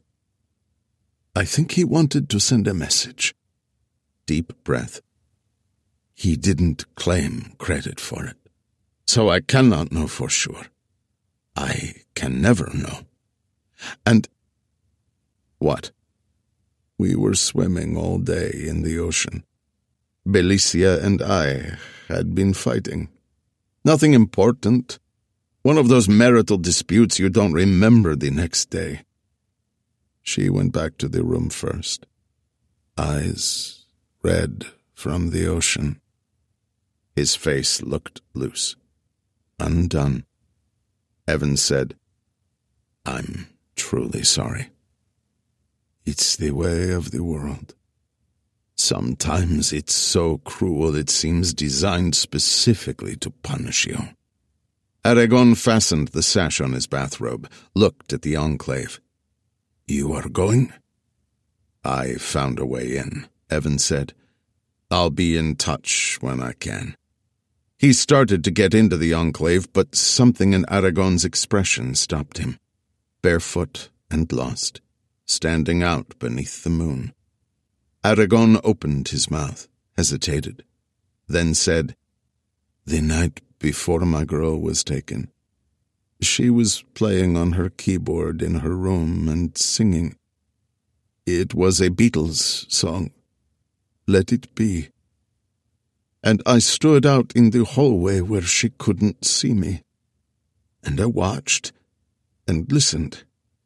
I think he wanted to send a message." Deep breath. "He didn't claim credit for it, so I cannot know for sure. I can never know. And—" "What?" "We were swimming all day in the ocean. Belicia and I had been fighting. Nothing important. One of those marital disputes you don't remember the next day. She went back to the room first, eyes red from the ocean." His face looked loose, undone. Evans said, "I'm truly sorry. It's the way of the world. Sometimes it's so cruel it seems designed specifically to punish you." Aragon fastened the sash on his bathrobe, looked at the Enclave. "You are going?" "I found a way in," Evans said. "I'll be in touch when I can." He started to get into the Enclave, but something in Aragon's expression stopped him. Barefoot and lost, standing out beneath the moon. Aragon opened his mouth, hesitated, then said, "The night before my girl was taken, she was playing on her keyboard in her room and singing. It was a Beatles song, 'Let It Be.' And I stood out in the hallway where she couldn't see me, and I watched and listened.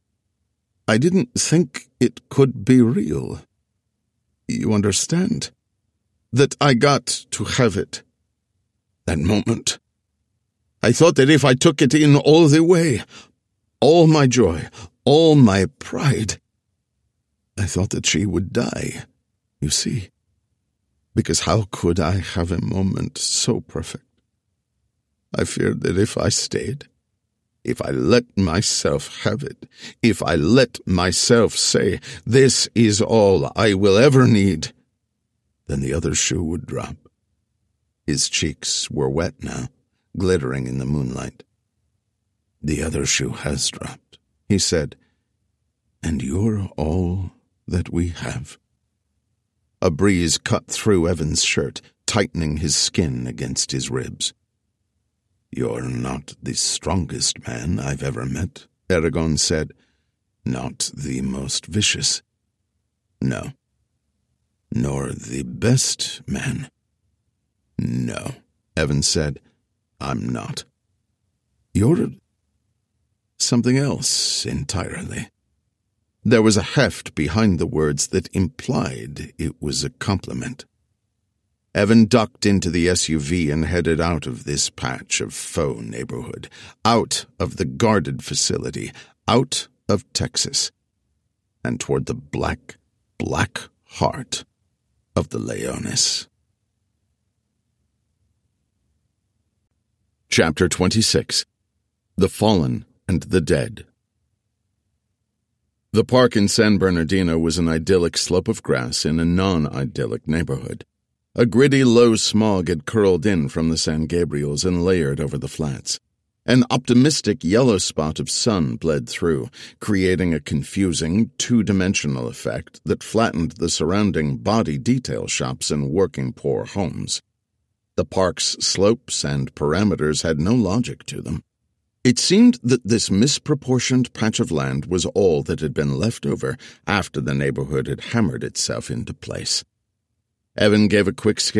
I didn't think it could be real. You understand? That I got to have it. That moment. I thought that if I took it in all the way, all my joy, all my pride, I thought that she would die, you see. Because how could I have a moment so perfect? I feared that if I stayed, if I let myself have it, if I let myself say, 'This is all I will ever need,' then the other shoe would drop." His cheeks were wet now, glittering in the moonlight. "The other shoe has dropped," he said, "and you're all that we have." A breeze cut through Evan's shirt, tightening his skin against his ribs. "You're not the strongest man I've ever met," Aragon said. "Not the most vicious. No. Nor the best man. No," Evans said. "I'm not." "You're something else entirely. There was a heft behind the words that implied it was a compliment. Evan ducked into the S U V and headed out of this patch of faux neighborhood, out of the guarded facility, out of Texas, and toward the black, black heart of the Leonis. Chapter twenty-six. The Fallen and the Dead. The park in San Bernardino was an idyllic slope of grass in a non-idyllic neighborhood. A gritty, low smog had curled in from the San Gabriels and layered over the flats. An optimistic yellow spot of sun bled through, creating a confusing, two-dimensional effect that flattened the surrounding body detail shops and working-poor homes. The park's slopes and parameters had no logic to them. It seemed that this misproportioned patch of land was all that had been left over after the neighborhood had hammered itself into place. Evan gave a quick scan